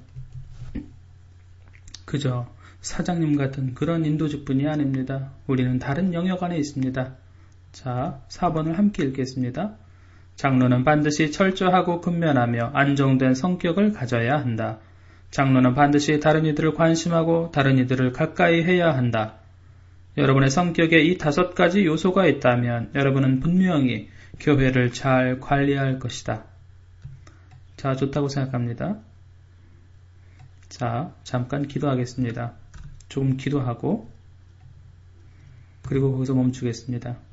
그저 사장님 같은 그런 인도 직분이 아닙니다. 우리는 다른 영역 안에 있습니다. 자, 4번을 함께 읽겠습니다. 장로는 반드시 철저하고 근면하며 안정된 성격을 가져야 한다. 장로는 반드시 다른 이들을 관심하고 다른 이들을 가까이 해야 한다. 여러분의 성격에 이 5가지 요소가 있다면 여러분은 분명히 교회를 잘 관리할 것이다. 자, 좋다고 생각합니다. 자, 잠깐 기도하겠습니다. 조금 기도하고 그리고 거기서 멈추겠습니다.